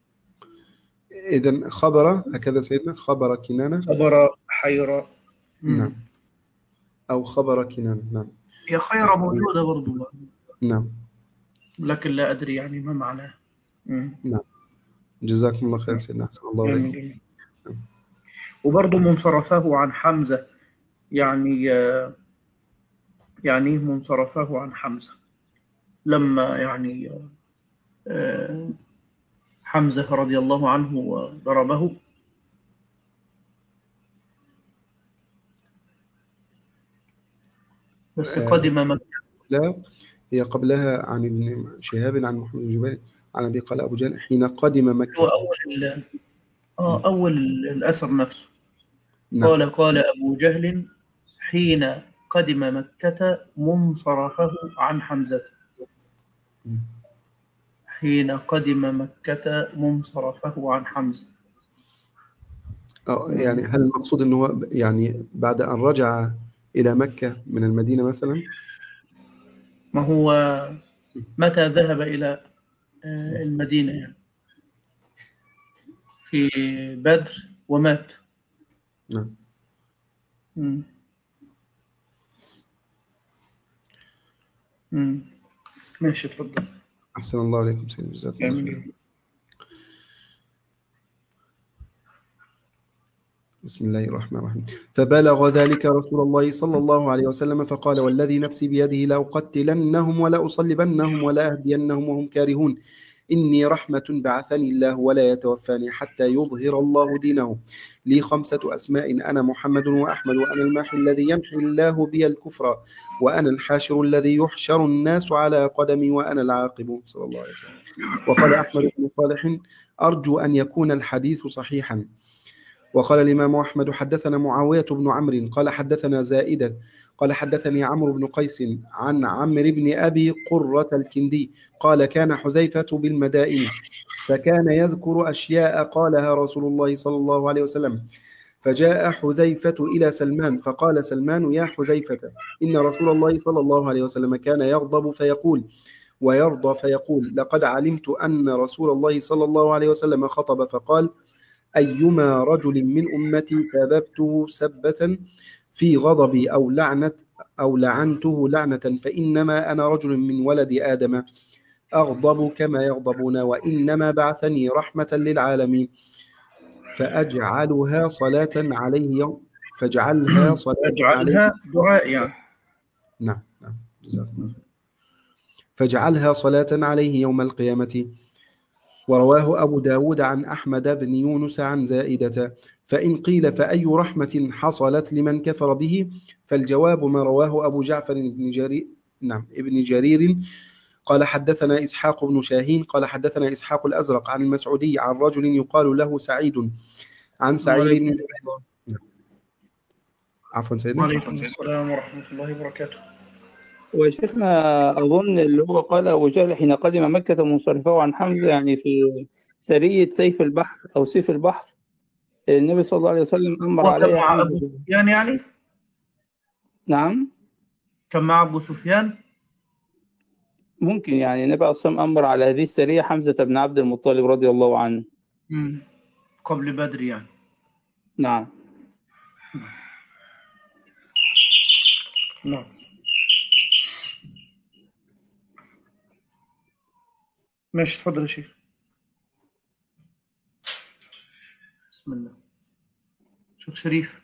إذن خبر هكذا سيدنا خبر كنانة خبر حيرة نعم أو خبر كنانة نعم هي خيرة موجودة برضو نعم لكن لا أدري يعني ما معناه. نعم جزاكم الله خير سيدنا أحسن الله عليكم. وبرضو منصرفه عن حمزة يعني يعني منصرفه عن حمزة لما يعني حمزة رضي الله عنه ضربه بس قدم مكة. لا هي قبلها عن ابن شهاب عن محمد بن جبير عن أبي قال أبو جهل حين قدم مكة هو أول آه أول الأثر نفسه نعم. قال قال أبو جهل حين قدم مكة منصرفه عن حمزة. حين قدم مكة منصرفه عن حمزة. أه يعني هل المقصود أنه يعني بعد أن رجع إلى مكة من المدينة مثلا؟ ما هو متى ذهب إلى المدينة يعني في بدر ومات. نعم. مم. مم. ماشي تفضل. أحسن الله عليكم سيدي، جزاكم الله خير. بسم الله الرحمن الرحيم. فبلغ ذلك رسول الله صلى الله عليه وسلم فقال والذي نفسي بيده لأقتلنهم ولا أصلبنهم ولا أهدينهم وهم كارهون إني رحمة بعثني الله ولا يتوفاني حتى يظهر الله دينه. لي خمسة أسماء أنا محمد وأحمد وأنا الماحي الذي يمحي الله بي الكفر وأنا الحاشر الذي يحشر الناس على قدمي وأنا العاقب صلى الله عليه وسلم. وقال أحمد بن صالح أرجو أن يكون الحديث صحيحا. وقال الإمام أحمد حدثنا معاوية بن عمرو قال حدثنا زائدة قال حدثني عمرو بن قيس عن عمرو بن أبي قرة الكندي قال كان حذيفة بالمدائن فكان يذكر أشياء قالها رسول الله صلى الله عليه وسلم فجاء حذيفة إلى سلمان فقال سلمان يا حذيفة إن رسول الله صلى الله عليه وسلم كان يغضب فيقول ويرضى فيقول لقد علمت أن رسول الله صلى الله عليه وسلم خطب فقال أيما رجل من أمتي سببته سبة في غضبي أو لعنة أو لعنته لعنة فإنما أنا رجل من ولد آدم أغضب كما يغضبون وإنما بعثني رحمة للعالمين فأجعلها صلاة عليه يوم فاجعلها صلاة أجعلها دعاء يعني. نعم نعم فاجعلها صلاة عليه يوم القيامة. ورواه أبو داود عن أحمد بن يونس عن زائدة فإن قيل فأي رحمة حصلت لمن كفر به فالجواب ما رواه أبو جعفر بن جرير نعم ابن جرير قال حدثنا إسحاق بن شاهين قال حدثنا إسحاق الأزرق عن المسعودي عن رجل يقال له سعيد عن سعيد بن جبير. عفوا سيدنا. وعليكم السلام ورحمة الله وبركاته. وشيخنا أظن اللي هو قال أبو جهل حين قدم مكة منصرفه عن حمزة يعني في سرية سيف البحر أو سيف البحر النبي صلى الله عليه وسلم أمر عليها مع أبو سفيان يعني. نعم كان مع أبو سفيان ممكن يعني النبي أصلا أمر على هذه السرية حمزة بن عبد المطلب رضي الله عنه مم. قبل بدر يعني. نعم نعم ماشي تفضل يا شيخ. بسم الله. شيخ شريف.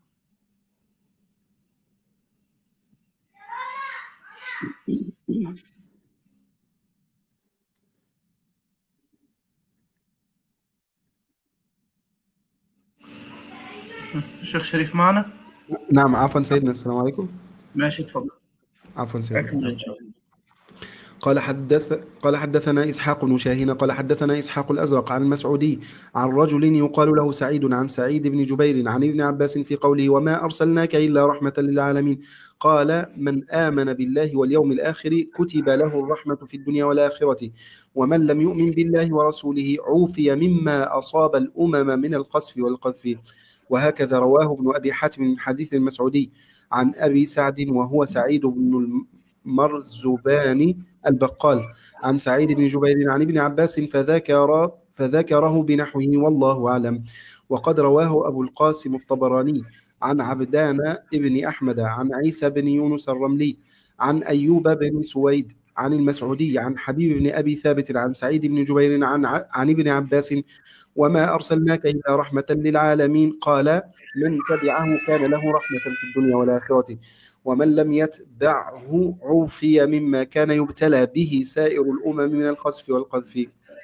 الشيخ شريف معنا؟ نعم عفوا سيدنا. السلام عليكم. ماشي تفضل. عفوا سيدنا. أكمل إن شاء الله. قال حدث قال حدثنا إسحاق بن شاهين قال حدثنا إسحاق الأزرق عن المسعودي عن رجل يقال له سعيد عن سعيد بن جبير عن ابن عباس في قوله وما أرسلناك إلا رحمة للعالمين قال من آمن بالله واليوم الآخر كتب له الرحمة في الدنيا والآخرة ومن لم يؤمن بالله ورسوله عوفي مما أصاب الأمم من القذف والقذف. وهكذا رواه ابن أبي حاتم من حديث المسعودي عن أبي سعد وهو سعيد بن المرزباني البقال عن سعيد بن جبير عن ابن عباس فذكر فذكره بنحوه والله أعلم. وقد رواه أبو القاسم الطبراني عن عبدان ابن أحمد عن عيسى بن يونس الرملي عن أيوب بن سويد عن المسعودي عن حبيب بن أبي ثابت عن سعيد بن جبير عن, عن ابن عباس وما أرسلناك إلا رحمة للعالمين قال من تبعه كان له رحمة في الدنيا والآخرة ومن لم يتبعه عوفي مما كان يبتلى به سائر الأمم من القذف والقذف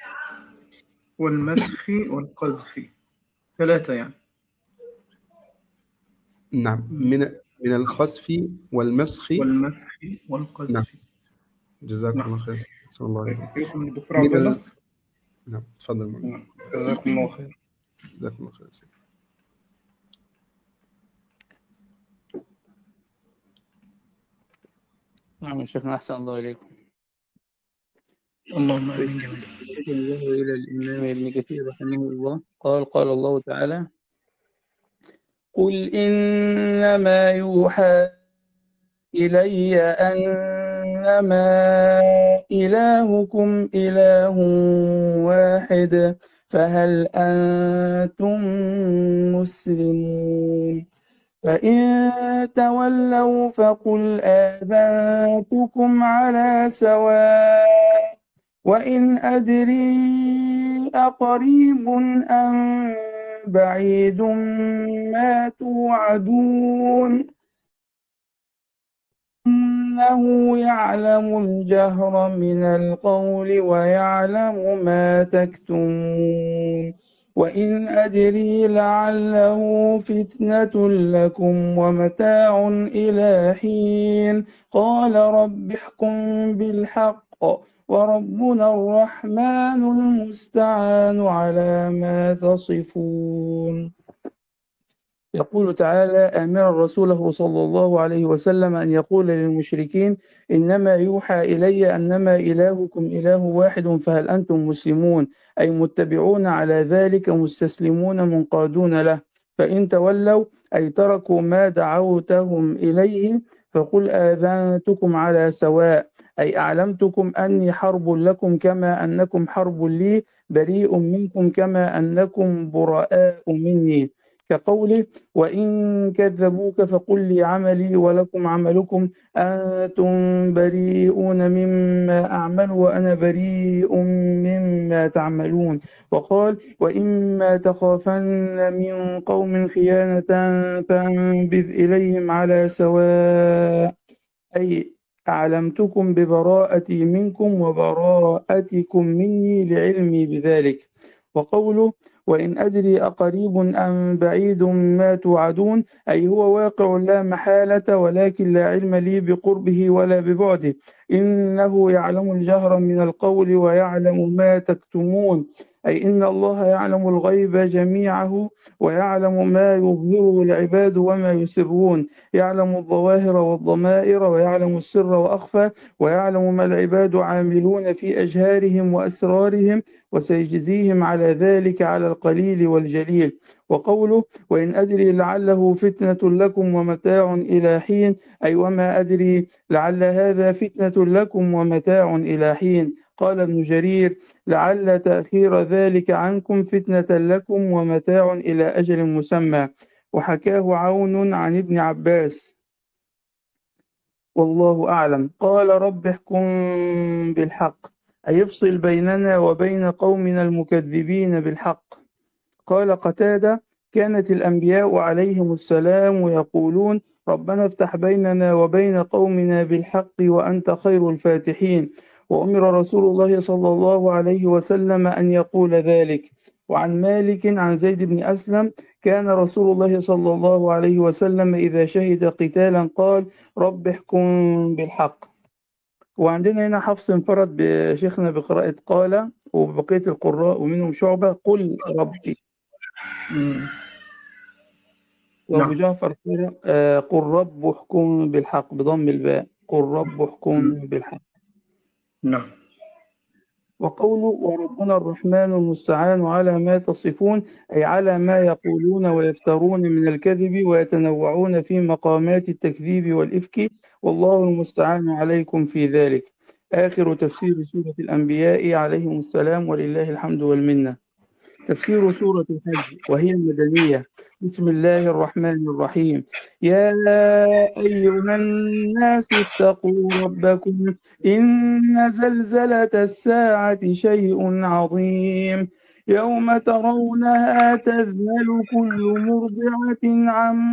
والمسخ والقذف ثلاثة يعني. نعم من من الخسف والمسخ والمسخ والقذف. نعم جزاكم الله خير. صلى الله عليه وسلم. من الدكتور عبد الله. نعم تفضل. جزاكم الله خير. جزاكم الله خير. نعم يا شيخنا، أحسن الله إليكم. اللهم امين بسم جميعا. الله إلى الإمام ابن كثير رحمه الله قال قال الله تعالى: قل إنما يوحى إلي أنما إلهكم إله واحد فهل أنتم مسلمون؟ فإن تولوا فقل آذنتكم على سواء وإن أدري أقريب أم بعيد ما توعدون إنه يعلم الجهر من القول ويعلم ما تكتمون وإن أدري لعله فتنة لكم ومتاع إلى حين قال رب احكم بالحق وربنا الرحمن المستعان على ما تصفون. يقول تعالى آمرا رسوله صلى الله عليه وسلم أن يقول للمشركين: إنما يوحى إلي أنما إلهكم إله واحد فهل أنتم مسلمون؟ أي متبعون على ذلك مستسلمون منقادون له. فإن تولوا أي تركوا ما دعوتهم إليه فقل آذنتكم على سواء، أي أعلمتكم أني حرب لكم كما أنكم حرب لي، بريء منكم كما أنكم براء مني، كقوله: وإن كذبوك فقل لي عملي ولكم عملكم أنتم بريئون مما أعمل وأنا بريء مما تعملون. وقال: وإما تخافن من قوم خيانة فانبذ إليهم على سواء، أي أعلمتكم ببراءتي منكم وبراءتكم مني لعلمي بذلك. وقوله: وإن أدري أقريب أم بعيد ما توعدون، أي هو واقع لا محالة ولكن لا علم لي بقربه ولا ببعده. إنه يعلم الجهر من القول ويعلم ما تكتمون، أي إن الله يعلم الغيب جميعه ويعلم ما يظهره العباد وما يسرون، يعلم الظواهر والضمائر ويعلم السر وأخفى، ويعلم ما العباد عاملون في أجهارهم وأسرارهم وسيجزيهم على ذلك على القليل والجليل. وقوله: وإن أدري لعله فتنة لكم ومتاع إلى حين، أي وما أدري لعل هذا فتنة لكم ومتاع إلى حين. قال ابن جرير: لعل تأخير ذلك عنكم فتنة لكم ومتاع إلى أجل مسمى. وحكاه عون عن ابن عباس والله أعلم. قال: رب احكم بالحق، أي افصل بيننا وبين قومنا المكذبين بالحق. قال قتادة: كانت الأنبياء عليهم السلام يقولون: ربنا افتح بيننا وبين قومنا بالحق وأنت خير الفاتحين. وأمر رسول الله صلى الله عليه وسلم أن يقول ذلك. وعن مالك عن زيد بن أسلم: كان رسول الله صلى الله عليه وسلم إذا شهد قتالا قال: رب احكم بالحق. وعندنا هنا حفص انفرد بشيخنا بقراءة قال، وبقية القراء ومنهم شعبة قل ربي. مم. وأبو نعم. جعفر قال آه، قل رب احكم بالحق بضم الباء، قل رب احكم بالحق. نعم. وقوله: وربنا الرحمن المستعان على ما تصفون، أي على ما يقولون ويفترون من الكذب ويتنوعون في مقامات التكذيب والإفك، والله المستعان عليكم في ذلك. آخر تفسير سورة الأنبياء عليهم السلام ولله الحمد والمنة. تفسير سورة الحج وهي مدنية. بسم الله الرحمن الرحيم. يا أيها الناس اتقوا ربكم إن زلزلة الساعة شيء عظيم، يوم ترونها تذهل كل مرضعة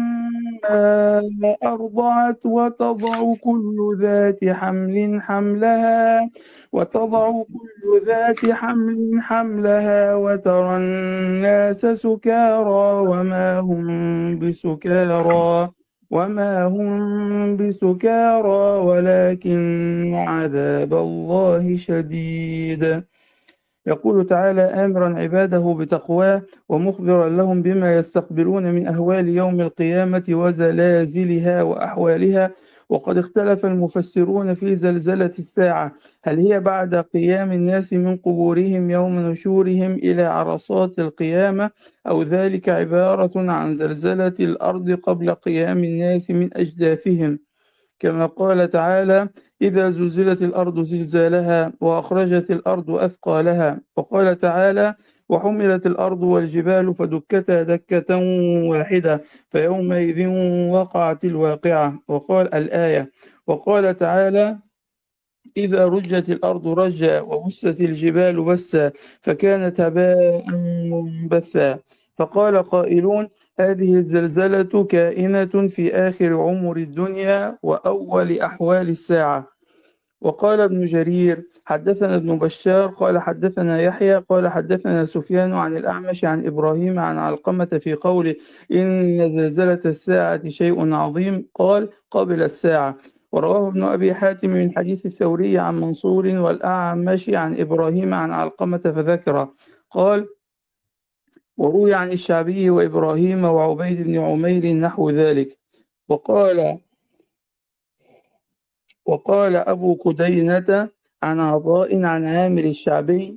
عما أرضعت وتضع كل ذات حمل حملها وتضع كل ذات حمل حملها وترى الناس سكارى وما هم بسكارى وما هم بسكارى ولكن عذاب الله شديد. يقول تعالى آمرا عباده بتقواه ومخبرا لهم بما يستقبلون من أهوال يوم القيامة وزلازلها وأحوالها، وقد اختلف المفسرون في زلزلة الساعة، هل هي بعد قيام الناس من قبورهم يوم نشورهم إلى عرصات القيامة، أو ذلك عبارة عن زلزلة الأرض قبل قيام الناس من أجداثهم، كما قال تعالى: إذا زلزلت الأرض زلزالها وأخرجت الأرض أثقالها. وقال تعالى: وحملت الأرض والجبال فدكتا دكة واحدة فيومئذ وقعت الواقعة. وقال الآية. وقال تعالى: إذا رجت الأرض رجا وبست الجبال بسا فكانت هباء منبثا. فقال قائلون: هذه الزلزلة كائنة في آخر عمر الدنيا وأول أحوال الساعة. وقال ابن جرير: حدثنا ابن بشار قال حدثنا يحيى قال حدثنا سفيان عن الأعمش عن إبراهيم عن علقمة في قوله: إن زلزلة الساعة شيء عظيم، قال: قبل الساعة. ورواه ابن أبي حاتم من حديث الثوري عن منصور والأعمش عن إبراهيم عن علقمة فذكره. قال: وروي عن الشعبي وإبراهيم وعبيد بن عمير نحو ذلك. وقال وقال أبو قدينة عن عطاء عن عامر الشعبي: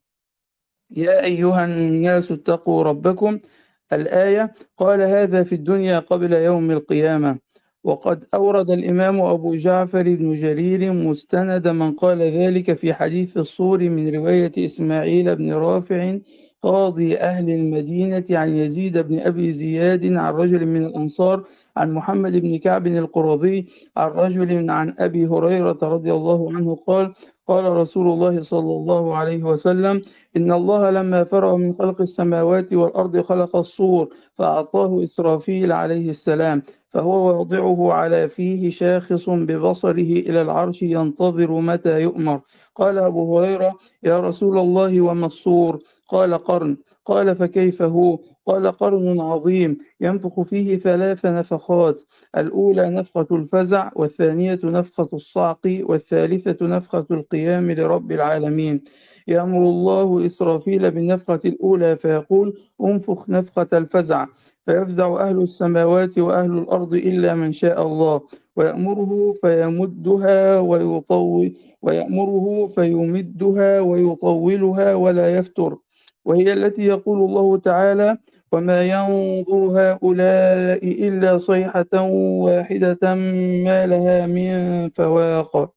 يا أيها الناس اتقوا ربكم، الآية. قال: هذا في الدنيا قبل يوم القيامة. وقد أورد الإمام أبو جعفر بن جرير مستند من قال ذلك في حديث الصور من رواية إسماعيل بن رافع قاضي أهل المدينة عن يزيد بن أبي زياد عن رجل من الأنصار عن محمد بن كعب القرظي عن رجل عن أبي هريرة رضي الله عنه قال: قال رسول الله صلى الله عليه وسلم: إن الله لما فرغ من خلق السماوات والأرض خلق الصور فأعطاه إسرافيل عليه السلام، فهو واضعه على فيه شاخص ببصره إلى العرش ينتظر متى يؤمر. قال أبو هريرة: يا رسول الله وما الصور؟ قال: قرن. قال: فكيف هو؟ قال: قرن عظيم ينفخ فيه ثلاث نفخات، الأولى نفخة الفزع، والثانية نفخة الصعق، والثالثة نفخة القيام لرب العالمين. يأمر الله إسرافيل بالنفخة الأولى فيقول: انفخ نفخة الفزع، فيفزع أهل السماوات وأهل الأرض إلا من شاء الله، ويأمره فيمدها ويطول ويأمره فيمدها ويطولها ولا يفتر، وهي التي يقول الله تعالى: وما ينظر هؤلاء إلا صيحة واحدة ما لها من فواق.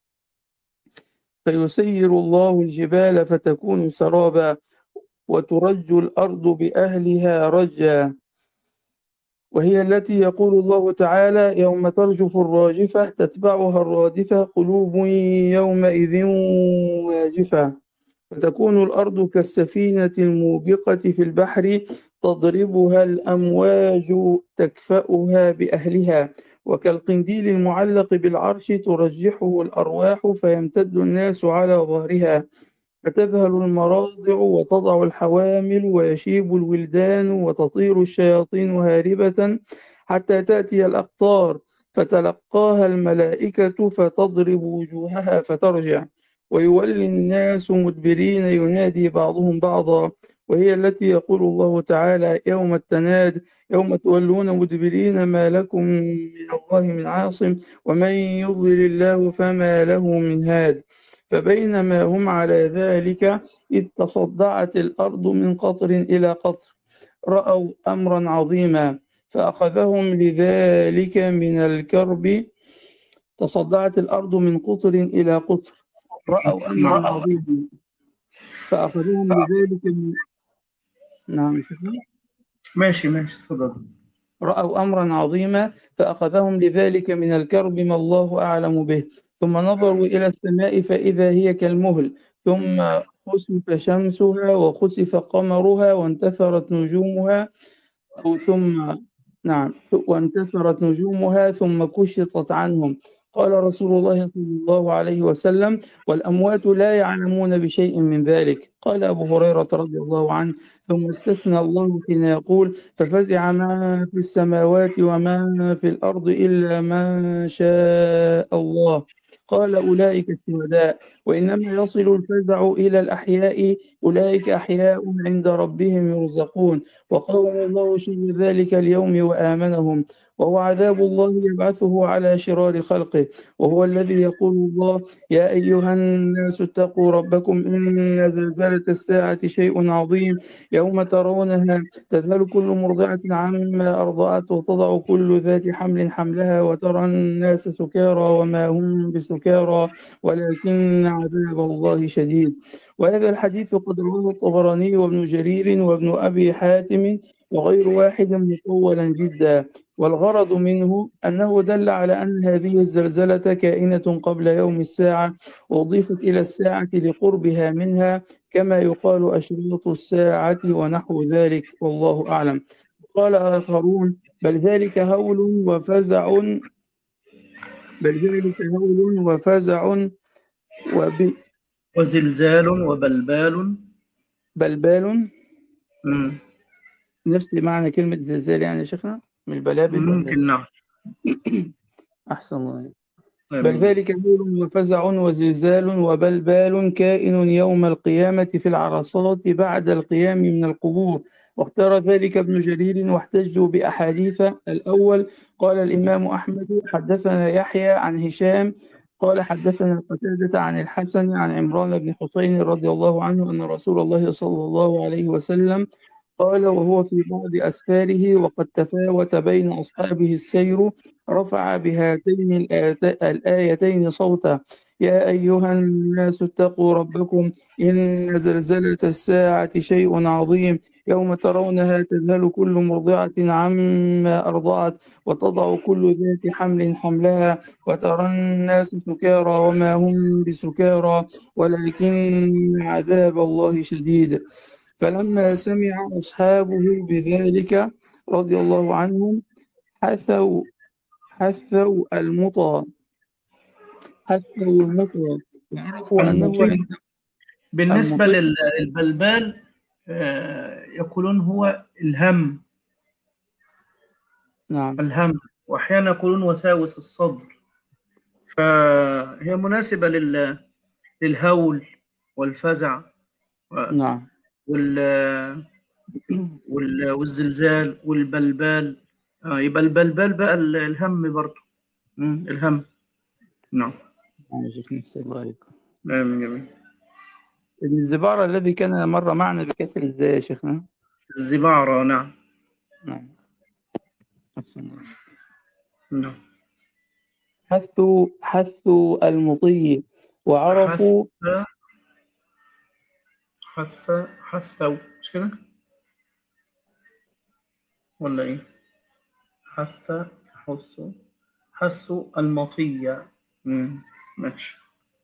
فيسير الله الجبال فتكون سرابا، وترج الأرض بأهلها رجا، وهي التي يقول الله تعالى: يوم ترجف الراجفة تتبعها الرادفة قلوب يومئذ واجفة. فتكون الأرض كالسفينة الموبقة في البحر تضربها الأمواج تكفأها بأهلها، وكالقنديل المعلق بالعرش ترجحه الأرواح فيمتد الناس على ظهرها، فتذهل المراضع وتضع الحوامل ويشيب الولدان وتطير الشياطين هاربة حتى تأتي الأقطار فتلقاها الملائكة فتضرب وجوهها فترجع، ويولي الناس مدبرين ينادي بعضهم بعضا، وهي التي يقول الله تعالى: يوم التناد يوم تولون مدبرين ما لكم من الله من عاصم ومن يضلل الله فما له من هاد. فبينما هم على ذلك إذ تصدعت الأرض من قطر إلى قطر رأوا أمرا عظيما فأخذهم لذلك من الكرب تصدعت الأرض من قطر إلى قطر رأوا أمرا عظيما فأخذهم لذلك من... نعم شكرا ماشي ماشي تفضل. رأوا أمرا عظيما فأخذهم لذلك من الكرب ما الله أعلم به. ثم نظروا إلى السماء فإذا هي كالمهل، ثم خسف شمسها وخسف قمرها وانتثرت نجومها أو ثم نعم وانتثرت نجومها ثم كشطت عنهم. قال رسول الله صلى الله عليه وسلم: والأموات لا يعلمون بشيء من ذلك. قال أبو هريرة رضي الله عنه: ثم استثنى الله حين يقول: ففزع ما في السماوات وما في الأرض إلا ما شاء الله. قال: أولئك الشهداء، وإنما يصل الفزع إلى الأحياء، أولئك أحياء عند ربهم يرزقون، وقوم الله شر ذلك اليوم وآمنهم. وهو عذاب الله يبعثه على شرار خلقه. وهو الذي يقول الله: يا أيها الناس اتقوا ربكم إن زلزلة الساعة شيء عظيم، يوم ترونها تذهل كل مرضعة عما أرضعت وتضع كل ذات حمل حملها وترى الناس سكارى وما هم بسكارى ولكن عذاب الله شديد. وهذا الحديث قد رواه الطبراني وابن جرير وابن أبي حاتم وغير واحد مطولا جدا. والغرض منه أنه دل على أن هذه الزلزلة كائنة قبل يوم الساعة، وأضيفت إلى الساعة لقربها منها، كما يقال أشراط الساعة ونحو ذلك، والله أعلم. قال آخرون: بل ذلك هول وفزع بل ذلك هول وفزع وب... وزلزال وبلبال. بلبال مم. نفس معنى كلمة زلزال يعني يا شيخنا، من البلابل ولا ممكن، نعم. أحسن الله. بل آمين. ذلك هول وفزع وزلزال وبلبال كائن يوم القيامة في العرصات بعد القيام من القبور. واختار ذلك ابن جرير واحتجوا بأحاديث. الأول قال الإمام أحمد: حدثنا يحيى عن هشام قال حدثنا قتادة عن الحسن عن عمران بن حسين رضي الله عنه أن رسول الله صلى الله عليه وسلم قال وهو في بعض أسفاره وقد تفاوت بين أصحابه السير، رفع بهاتين الآت- الآيتين صوتا: يا أيها الناس اتقوا ربكم إن زلزلة الساعة شيء عظيم، يوم ترونها تذهل كل مرضعة عما أرضعت وتضع كل ذات حمل حملها وترى الناس سكارى وما هم بسكارى ولكن عذاب الله شديد. فلما سمع أصحابه بذلك رضي الله عنهم حثوا حثوا المطى حثوا المطى وعرفوا أنه المطي. عند بالنسبة المطي. لل- للبلبال، آه، يقولون هو الهم نعم الهم وأحيانا يقولون وساوس الصدر، فهي مناسبة لل- للهول والفزع نعم وال وال- والزلزال والبلبال. آه، يبقى البلبال بقى ال- الهم برضه. مم، الهم. نعم. أنا شيخ نفس الله عليكم. آمين جميل. الزبارة الذي كان مرة معنا بكسر ازاي يا شيخنا؟ الزبارة. نعم. نعم أحسن الله. نعم. حثوا حثوا المطي وعرفوا حث حث حثوا، مش كده ولا ايه؟ حث حث حث المطية. مم، ماشي.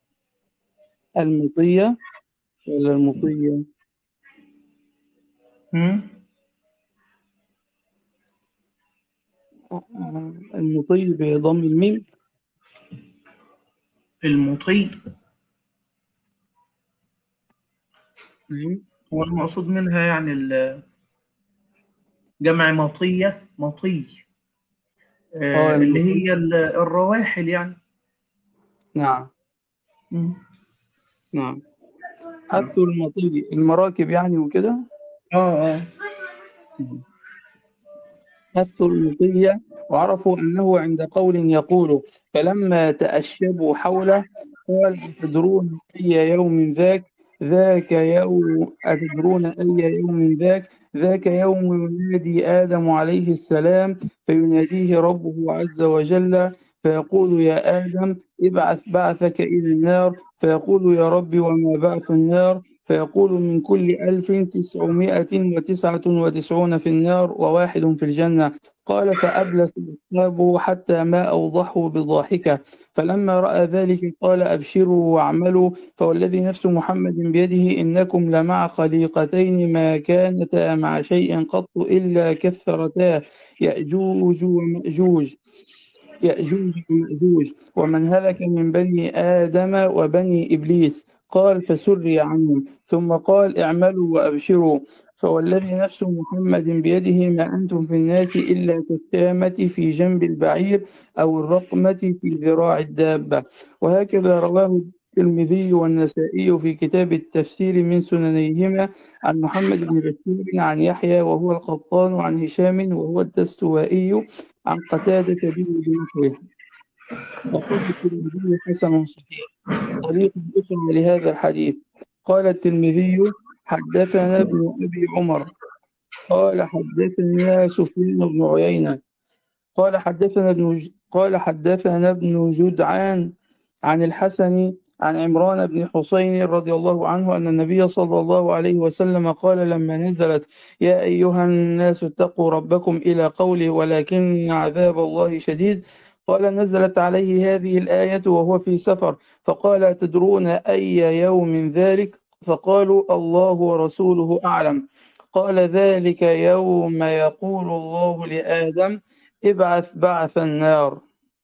المطية ولا المطية؟ مم. المطي بضم الميم. المطي نعم. هو المقصود منها يعني ال- جمع مطية، مطي، آه، اه اللي المطي. هي ال- الرواحل يعني. نعم مم. نعم. حثوا المطي المراكب يعني وكده. اه اه حثوا المطي وعرفوا أنه عند قول يقول، فلما تأشبوا حوله قال: أتدرون أي يوم ذاك؟ ذاك يوم أتدرون أي يوم ذاك؟ ذاك يوم ينادي آدم عليه السلام فيناديه ربه عز وجل فيقول: يا آدم ابعث بعثك إلى النار. فيقول: يا رب وما بعث النار؟ فيقول: من كل ألف تسعمائة وتسعة وتسعون في النار وواحد في الجنة. قال: فأبلس أصحابه حتى ما أوضحوا بضاحكة. فلما رأى ذلك قال: أبشروا واعملوا، فوالذي نفس محمد بيده إنكم لمع خليقتين ما كانتا مع شيء قط إلا كثرتا: يأجوج ومأجوج يأجوج ومأجوج ومن هلك من بني آدم وبني إبليس. قال: فسري عنهم. ثم قال: اعملوا وأبشروا، فوالذي نفس محمد بيده ما أنتم في الناس إلا كالتامة في جنب البعير أو الرقمة في ذراع الدابة. وهكذا رواه الترمذي والنسائي في كتاب التفسير من سننيهما عن محمد بن بشير عن يحيى وهو القطان عن هشام وهو الدستوائي عن قتادة به بنحوه. وقال الترمذي حسن صحيح. طريق أخرى لهذا الحديث. قال الترمذي حدثنا ابن أبي عمر قال حدثنا سفيان بن عيينة قال حدثنا ابن ج... قال حدثنا ابن جدعان عن الحسن عن عمران بن حسين رضي الله عنه أن النبي صلى الله عليه وسلم قال لما نزلت يا أيها الناس اتقوا ربكم إلى قوله ولكن عذاب الله شديد، قال نزلت عليه هذه الآية وهو في سفر، فقال تدرون أي يوم ذلك؟ فقالوا الله ورسوله أعلم. قال ذلك يوم يقول الله لآدم ابعث بعث النار.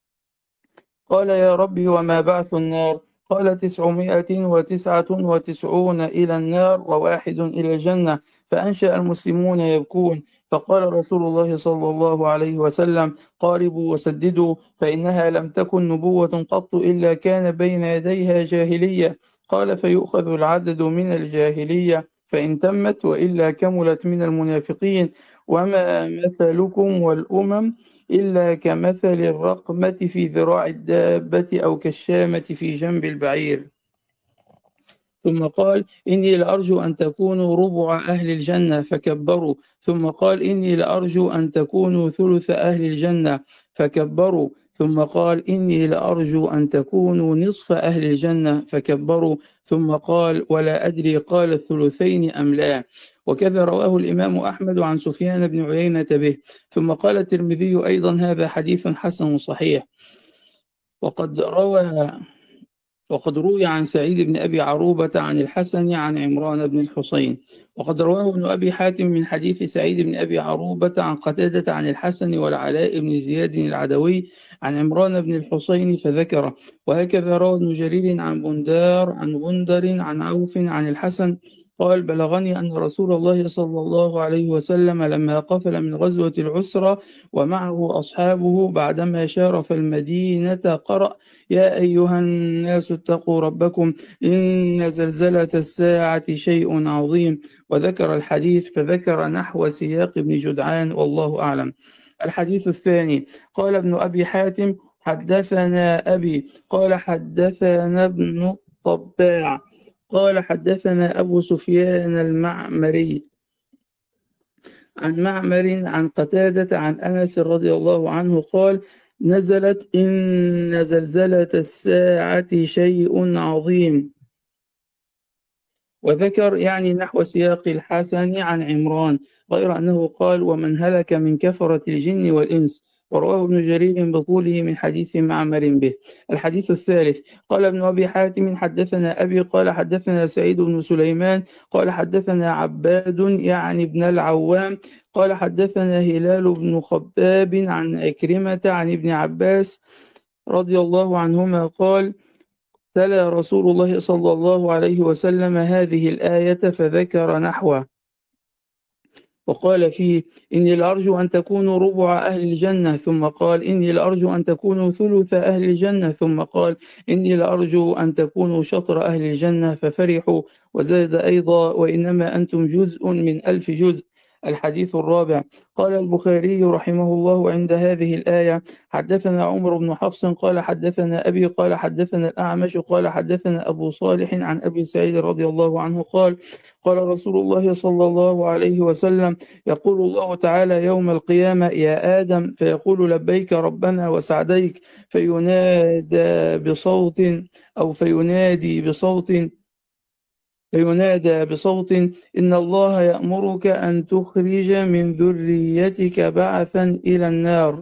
قال يا ربي وما بعث النار؟ قال تسعمائة وتسعة وتسعون إلى النار وواحد إلى الجنة. فأنشأ المسلمون يبكون، فقال رسول الله صلى الله عليه وسلم قاربوا وسددوا، فإنها لم تكن نبوة قط إلا كان بين يديها جاهلية. قال فيؤخذ العدد من الجاهلية فإن تمت، وإلا كملت من المنافقين. وما مثلكم والأمم إلا كمثل الرقمة في ذراع الدابة أو كالشامة في جنب البعير. ثم قال إني لأرجو أن تكونوا ربع أهل الجنة فكبروا. ثم قال إني لأرجو أن تكونوا ثلث أهل الجنة فكبروا. ثم قال إني لأرجو أن تكونوا نصف أهل الجنة فكبروا. ثم قال ولا أدري قال الثلثين أم لا. وكذا رواه الإمام أحمد عن سفيان بن عيينة به. ثم قال الترمذي أيضا هذا حديث حسن صحيح. وقد روى وقد روي عن سعيد بن أبي عروبة عن الحسن عن عمران بن الحسين. وقد رواه ابن أبي حاتم من حديث سعيد بن أبي عروبة عن قتادة عن الحسن والعلاء بن زياد العدوي عن عمران بن الحسين فذكره. وهكذا روى ابن جرير عن بندار عن بندر عن عوف عن الحسن قال بلغني أن رسول الله صلى الله عليه وسلم لما قفل من غزوة العسرة ومعه أصحابه بعدما شارف المدينة قرأ يا أيها الناس اتقوا ربكم إن زلزلة الساعة شيء عظيم، وذكر الحديث فذكر نحو سياق ابن جدعان والله أعلم. الحديث الثاني قال ابن أبي حاتم حدثنا أبي قال حدثنا ابن الطباع قال حدثنا أبو سفيان المعمري عن معمر عن قتادة عن أنس رضي الله عنه قال نزلت إن زلزلة الساعة شيء عظيم، وذكر يعني نحو سياق الحسن عن عمران، غير أنه قال ومن هلك من كفرة الجن والإنس. ورواه ابن جرير بطوله من حديث معمر به. الحديث الثالث قال ابن أبي حاتم حدثنا أبي قال حدثنا سعيد بن سليمان قال حدثنا عباد يعني ابن العوام قال حدثنا هلال بن خباب عن عكرمة عن ابن عباس رضي الله عنهما قال تلا رسول الله صلى الله عليه وسلم هذه الآية فذكر نحوه، وقال فيه إني لأرجو أن تكونوا ربع أهل الجنة، ثم قال إني لأرجو أن تكونوا ثلث أهل الجنة، ثم قال إني لأرجو أن تكونوا شطر أهل الجنة ففرحوا، وزاد أيضا وإنما أنتم جزء من ألف جزء. الحديث الرابع قال البخاري رحمه الله عند هذه الآية حدثنا عمر بن حفص قال حدثنا أبي قال حدثنا الأعمش قال حدثنا أبو صالح عن أبي سعيد رضي الله عنه قال قال رسول الله صلى الله عليه وسلم يقول الله تعالى يوم القيامة يا آدم فيقول لبيك ربنا وسعديك، فينادى بصوت أو فينادي بصوت فينادى بصوت إن الله يأمرك أن تخرج من ذريتك بعثا إلى النار.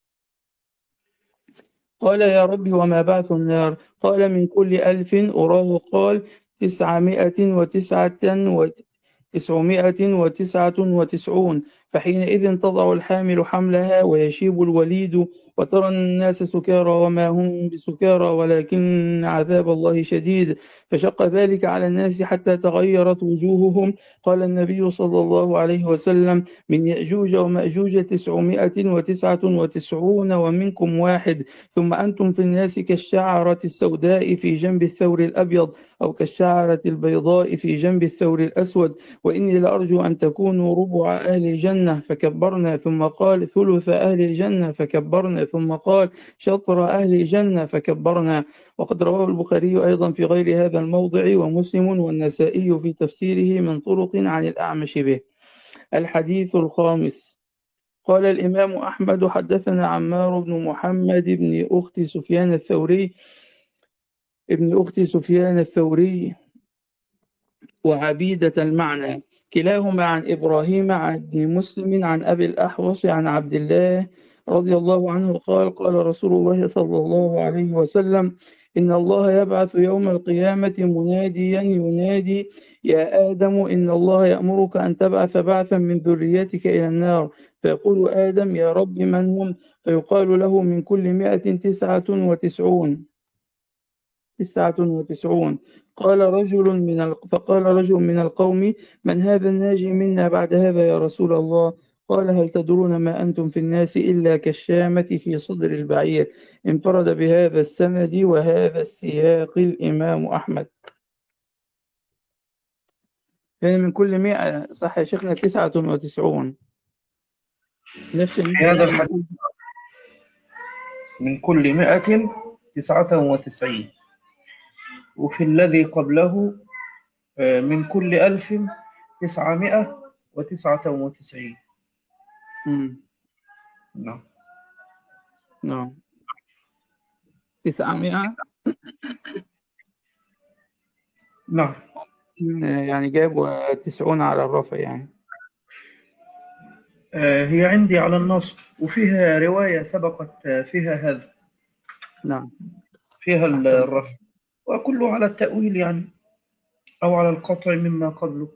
قال يا رب وما بعث النار؟ قال من كل ألف أراه قال تسعمائة وتسعة وتسعمائة وتسعة وتسعون، فحينئذ تضع الحامل حملها ويشيب الوليد، وترى الناس سكارى وما هم بسكارى ولكن عذاب الله شديد، فشق ذلك على الناس حتى تغيرت وجوههم. قال النبي صلى الله عليه وسلم: من يأجوج ومأجوج تسعمائة وتسعة وتسعون ومنكم واحد، ثم أنتم في الناس كالشعرة السوداء في جنب الثور الأبيض، أو كالشعرة البيضاء في جنب الثور الأسود، وإني لأرجو أن تكونوا ربع أهل الجنة، فكبرنا، ثم قال ثلث أهل الجنة، فكبرنا، ثم قال شطر أهل الجنة، فكبرنا. وقد رواه البخاري أيضا في غير هذا الموضع، ومسلم والنسائي في تفسيره من طرق عن الأعمش به. الحديث الخامس: قال الإمام أحمد: حدثنا عمار بن محمد بن أخت سفيان الثوري ابن أخت سفيان الثوري وعبيدة المعنى، كلاهما عن إبراهيم عن ابن مسلم عن أبي الأحوص عن عبد الله رضي الله عنه قال: قال رسول الله صلى الله عليه وسلم: إن الله يبعث يوم القيامة مناديا ينادي: يا آدم إن الله يأمرك أن تبعث بعثا من ذريتك إلى النار، فيقول آدم: يا رب من هم؟ فيقال له: من كل مائة تسعة وتسعون تسعة وتسعون. قال رجل من ال... فقال رجل من القوم: من هذا الناجي منا بعد هذا يا رسول الله؟ قال: هل تدرون ما أنتم في الناس إلا كالشامة في صدر البعير. انفرد بهذا السند وهذا السياق الإمام أحمد. يعني من كل مئة، صح يا شيخنا، تسعة وتسعون. نفس في هذا الحديث من كل مائة تسعة وتسعين، وفي الذي قبله من كل ألف تسعمائة وتسعة وتسعين. نعم نعم تسعمائة. نعم، يعني جابوا تسعون على الرفع يعني. هي عندي على النصب، وفيها رواية سبقت فيها هذا. نعم، فيها الرفع، وكله على التأويل يعني، أو على القطع مما قبله.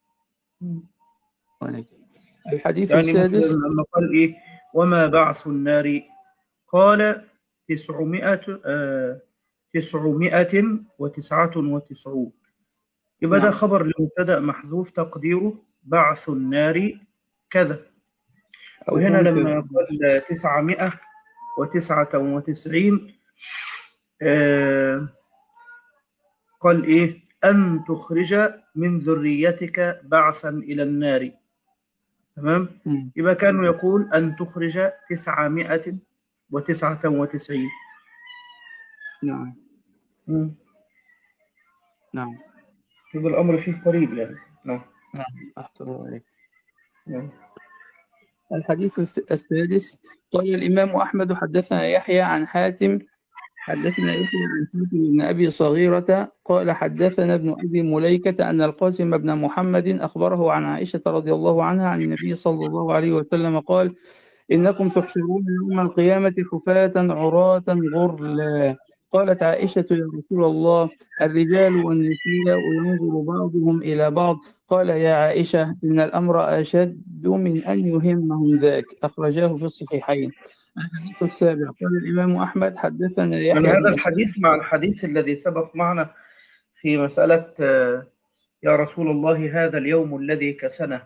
الحديث يعني السادس: مثلا لما قال إيه: وما بعث النار، قال تسعمائة آه تسعمائة وتسعة وتسعون، يبقى نعم. ده خبر لمبتدأ محذوف تقديره بعث النار كذا. وهنا لما قال تسعمائة وتسعة وتسعين آه قال إيه: أن تخرج من ذريتك بعثا إلى النار. تمام؟ يبقى كانوا يقول أن تخرج تسعمائة وتسعة وتسعين. نعم مم. نعم يبقى الأمر فيه قريب يعني. نعم نعم أحسن عليك. نعم. الحديث السادس: قال الإمام أحمد: حدثنا يحيى عن حاتم حدثنا يحيى عن حاتم بن أبي صغيرة قال: حدثنا ابن أبي مليكة أن القاسم بن محمد أخبره عن عائشة رضي الله عنها عن النبي صلى الله عليه وسلم قال: إنكم تحشرون يوم القيامة حفاة عراة غرلا. قالت عائشة: يا رسول الله، الرجال والنساء ينظر بعضهم إلى بعض. قال: يا عائشة، إن الأمر أشد من أن يهمهم ذاك. أخرجاه في الصحيحين. الحديث السابع: قال الإمام أحمد: حدثنا يعني يحيى هذا بن الحديث مع الحديث الذي سبق معنا في مسألة يا رسول الله هذا اليوم الذي كسنة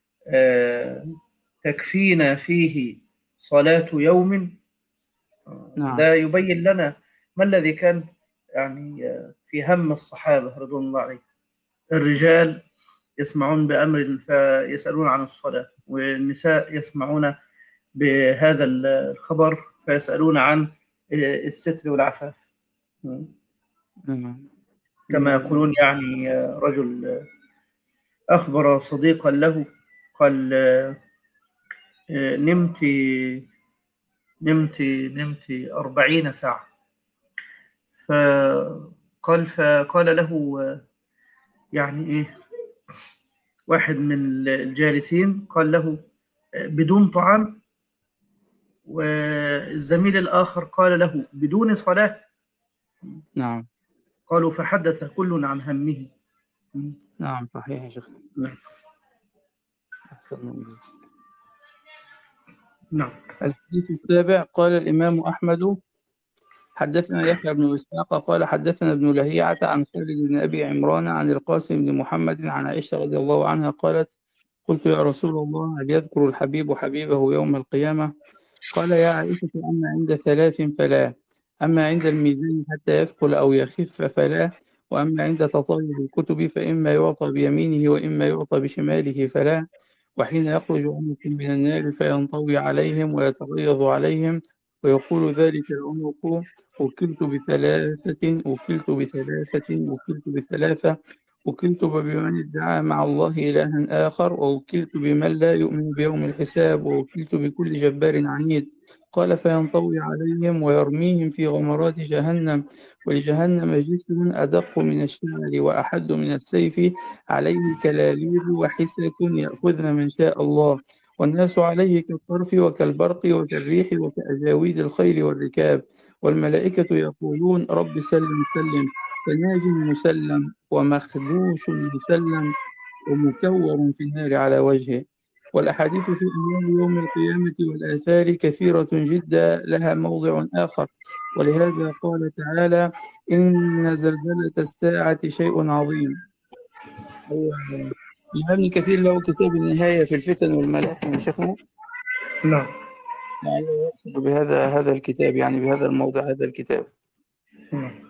تكفينا فيه صلاة يوم. نعم. ده يبين لنا ما الذي كان يعني في هم الصحابة رضوان الله عليهم. الرجال يسمعون بأمر فيسألون عن الصلاة، والنساء يسمعون بهذا الخبر فيسألون عن الستر والعفاف. كما يقولون يعني رجل أخبر صديقا له قال: نمت نمت نمت أربعين ساعة. فقال فقال له يعني إيه واحد من الجالسين، قال له: بدون طعام؟ والزميل الآخر قال له: بدون صلاة؟ نعم. قالوا: فحدث كل عن همه. نعم صحيح يا شيخ. نعم. نعم. الحديث السابع قال الإمام أحمد حدثنا يحيى بن إسحاق قال حدثنا ابن لهيعة عن خالد بن أبي عمران عن القاسم بن محمد عن عائشة رضي الله عنها قالت قلت يا رسول الله هل يذكر الحبيب حبيبه يوم القيامة؟ قال يا عائشة أما عند ثلاث فلا، أما عند الميزان حتى يثقل أو يخف فلا، وأما عند تطاير الكتب فإما يعطى بيمينه وإما يعطى بشماله فلا، وحين يخرج عنق من النار فينطوي عليهم ويتغيظ عليهم ويقول ذلك العنق وكلت بثلاثة وكلت بثلاثة وكلت بثلاثة وكلت بمن ادعى مع الله إلها آخر ووكلت بمن لا يؤمن بيوم الحساب ووكلت بكل جبار عنيد. قال فينطوي عليهم ويرميهم في غمرات جهنم ولجهنم جسر أدق من الشعر وأحد من السيف عليه كلاليب وحسك يأخذن من شاء الله والناس عليه كالطرف وكالبرق وكالريح وكأجاويد الخيل والركاب والملائكة يقولون رب سلم سلم فناج مسلم ومخدوش مسلم ومكور في النار على وجهه. والأحاديث في أمام يوم القيامة والآثار كثيرة جدا لها موضع آخر، ولهذا قال تعالى إن زلزلة الساعة شيء عظيم. هو ابن كثير له كتاب النهاية في الفتن والملاحم يا شيخنا. نعم. يعني يقصد بهذا هذا الكتاب يعني بهذا الموضع هذا الكتاب. نعم.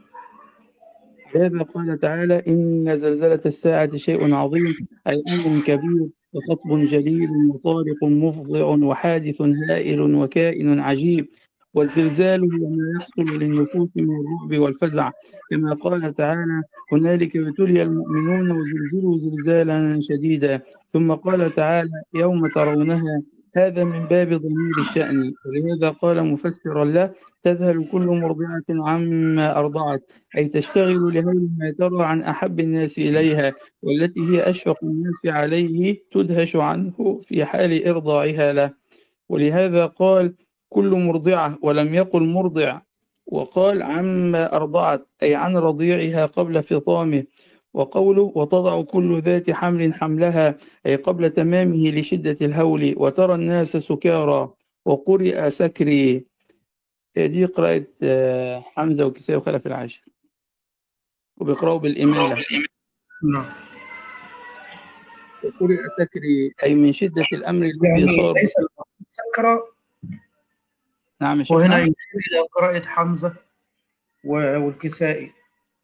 لهذا قال تعالى إن زلزلة الساعة شيء عظيم أي أمر كبير وخطب جليل وطارق مفضع وحادث هائل وكائن عجيب. والزلزال هو ما يحصل للنفوس من الرعب والفزع كما قال تعالى هنالك ابتلي المؤمنون وزلزلوا زلزالا شديدا. ثم قال تعالى يوم ترونها هذا من باب ضمير الشأن، ولهذا قال مفسرا له تذهل كل مرضعة عما أرضعت أي تشتغل لهول ما ترى عن أحب الناس إليها والتي هي أشفق الناس عليه تدهش عنه في حال إرضاعها له. ولهذا قال كل مرضعة ولم يقل مرضع، وقال عما أرضعت أي عن رضيعها قبل فطامه. وقوله وتضع كل ذات حمل حملها أي قبل تمامه لشدة الهول وترى الناس سكارى. وقرئ سكري دي قراءة حمزة وكساء وخلف العاشر وبيقرأوا بالإمالة. نعم. وقرئ سكري أي من شدة الأمر الذي يعني صار. ليس سكرة. نعم يا وهنا شيخنا. يشير إلى قراءة حمزة والكسائي.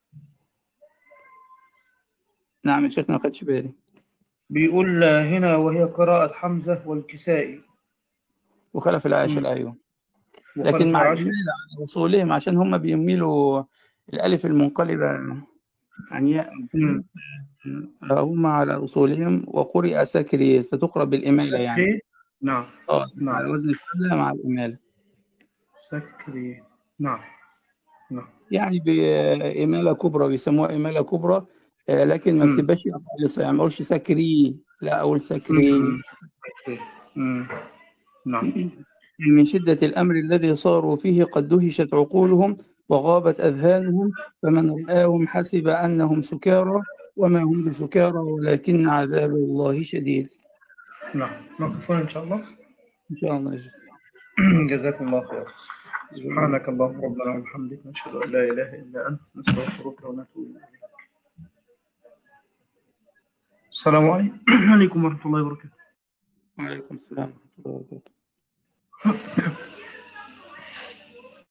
نعم يا شيخنا ما خدش بالي. بيقول هنا وهي قراءة حمزة والكسائي وخلف العاشر مم. أيوه، وخلف لكن مع العاشر. الإمالة على وصولهم عشان هم بيميلوا الألف المنقلبة عن ياء مم. هم على أصولهم. وقرئ سكري فتقرأ بالإمالة يعني سكري. نعم. اه نعم. على وزن فعل مع الإمالة سكري. نعم. نعم. يعني بإمالة كبرى بيسموها إمالة كبرى، آه، لكن ما مم. بتبقاش خالصة يعني ما أقولش سكري لا أقول سكري. مم. سكري. مم. نعم. من شدة الأمر الذي صاروا فيه قد دهشت عقولهم وغابت أذهانهم فمن رآهم حسب أنهم سكارى وما هم بسكارى ولكن عذاب الله شديد. نعم. نقف هنا إن شاء الله. إن شاء الله يجب. جزاكم الله خير. سبحانك اللهم ربنا وبحمدك نشهد أن لا إله إلا أنت نستغفرك ونتوب إليك. السلام عليكم ورحمة الله وبركاته. وعليكم السلام ورحمة الله وبركاته.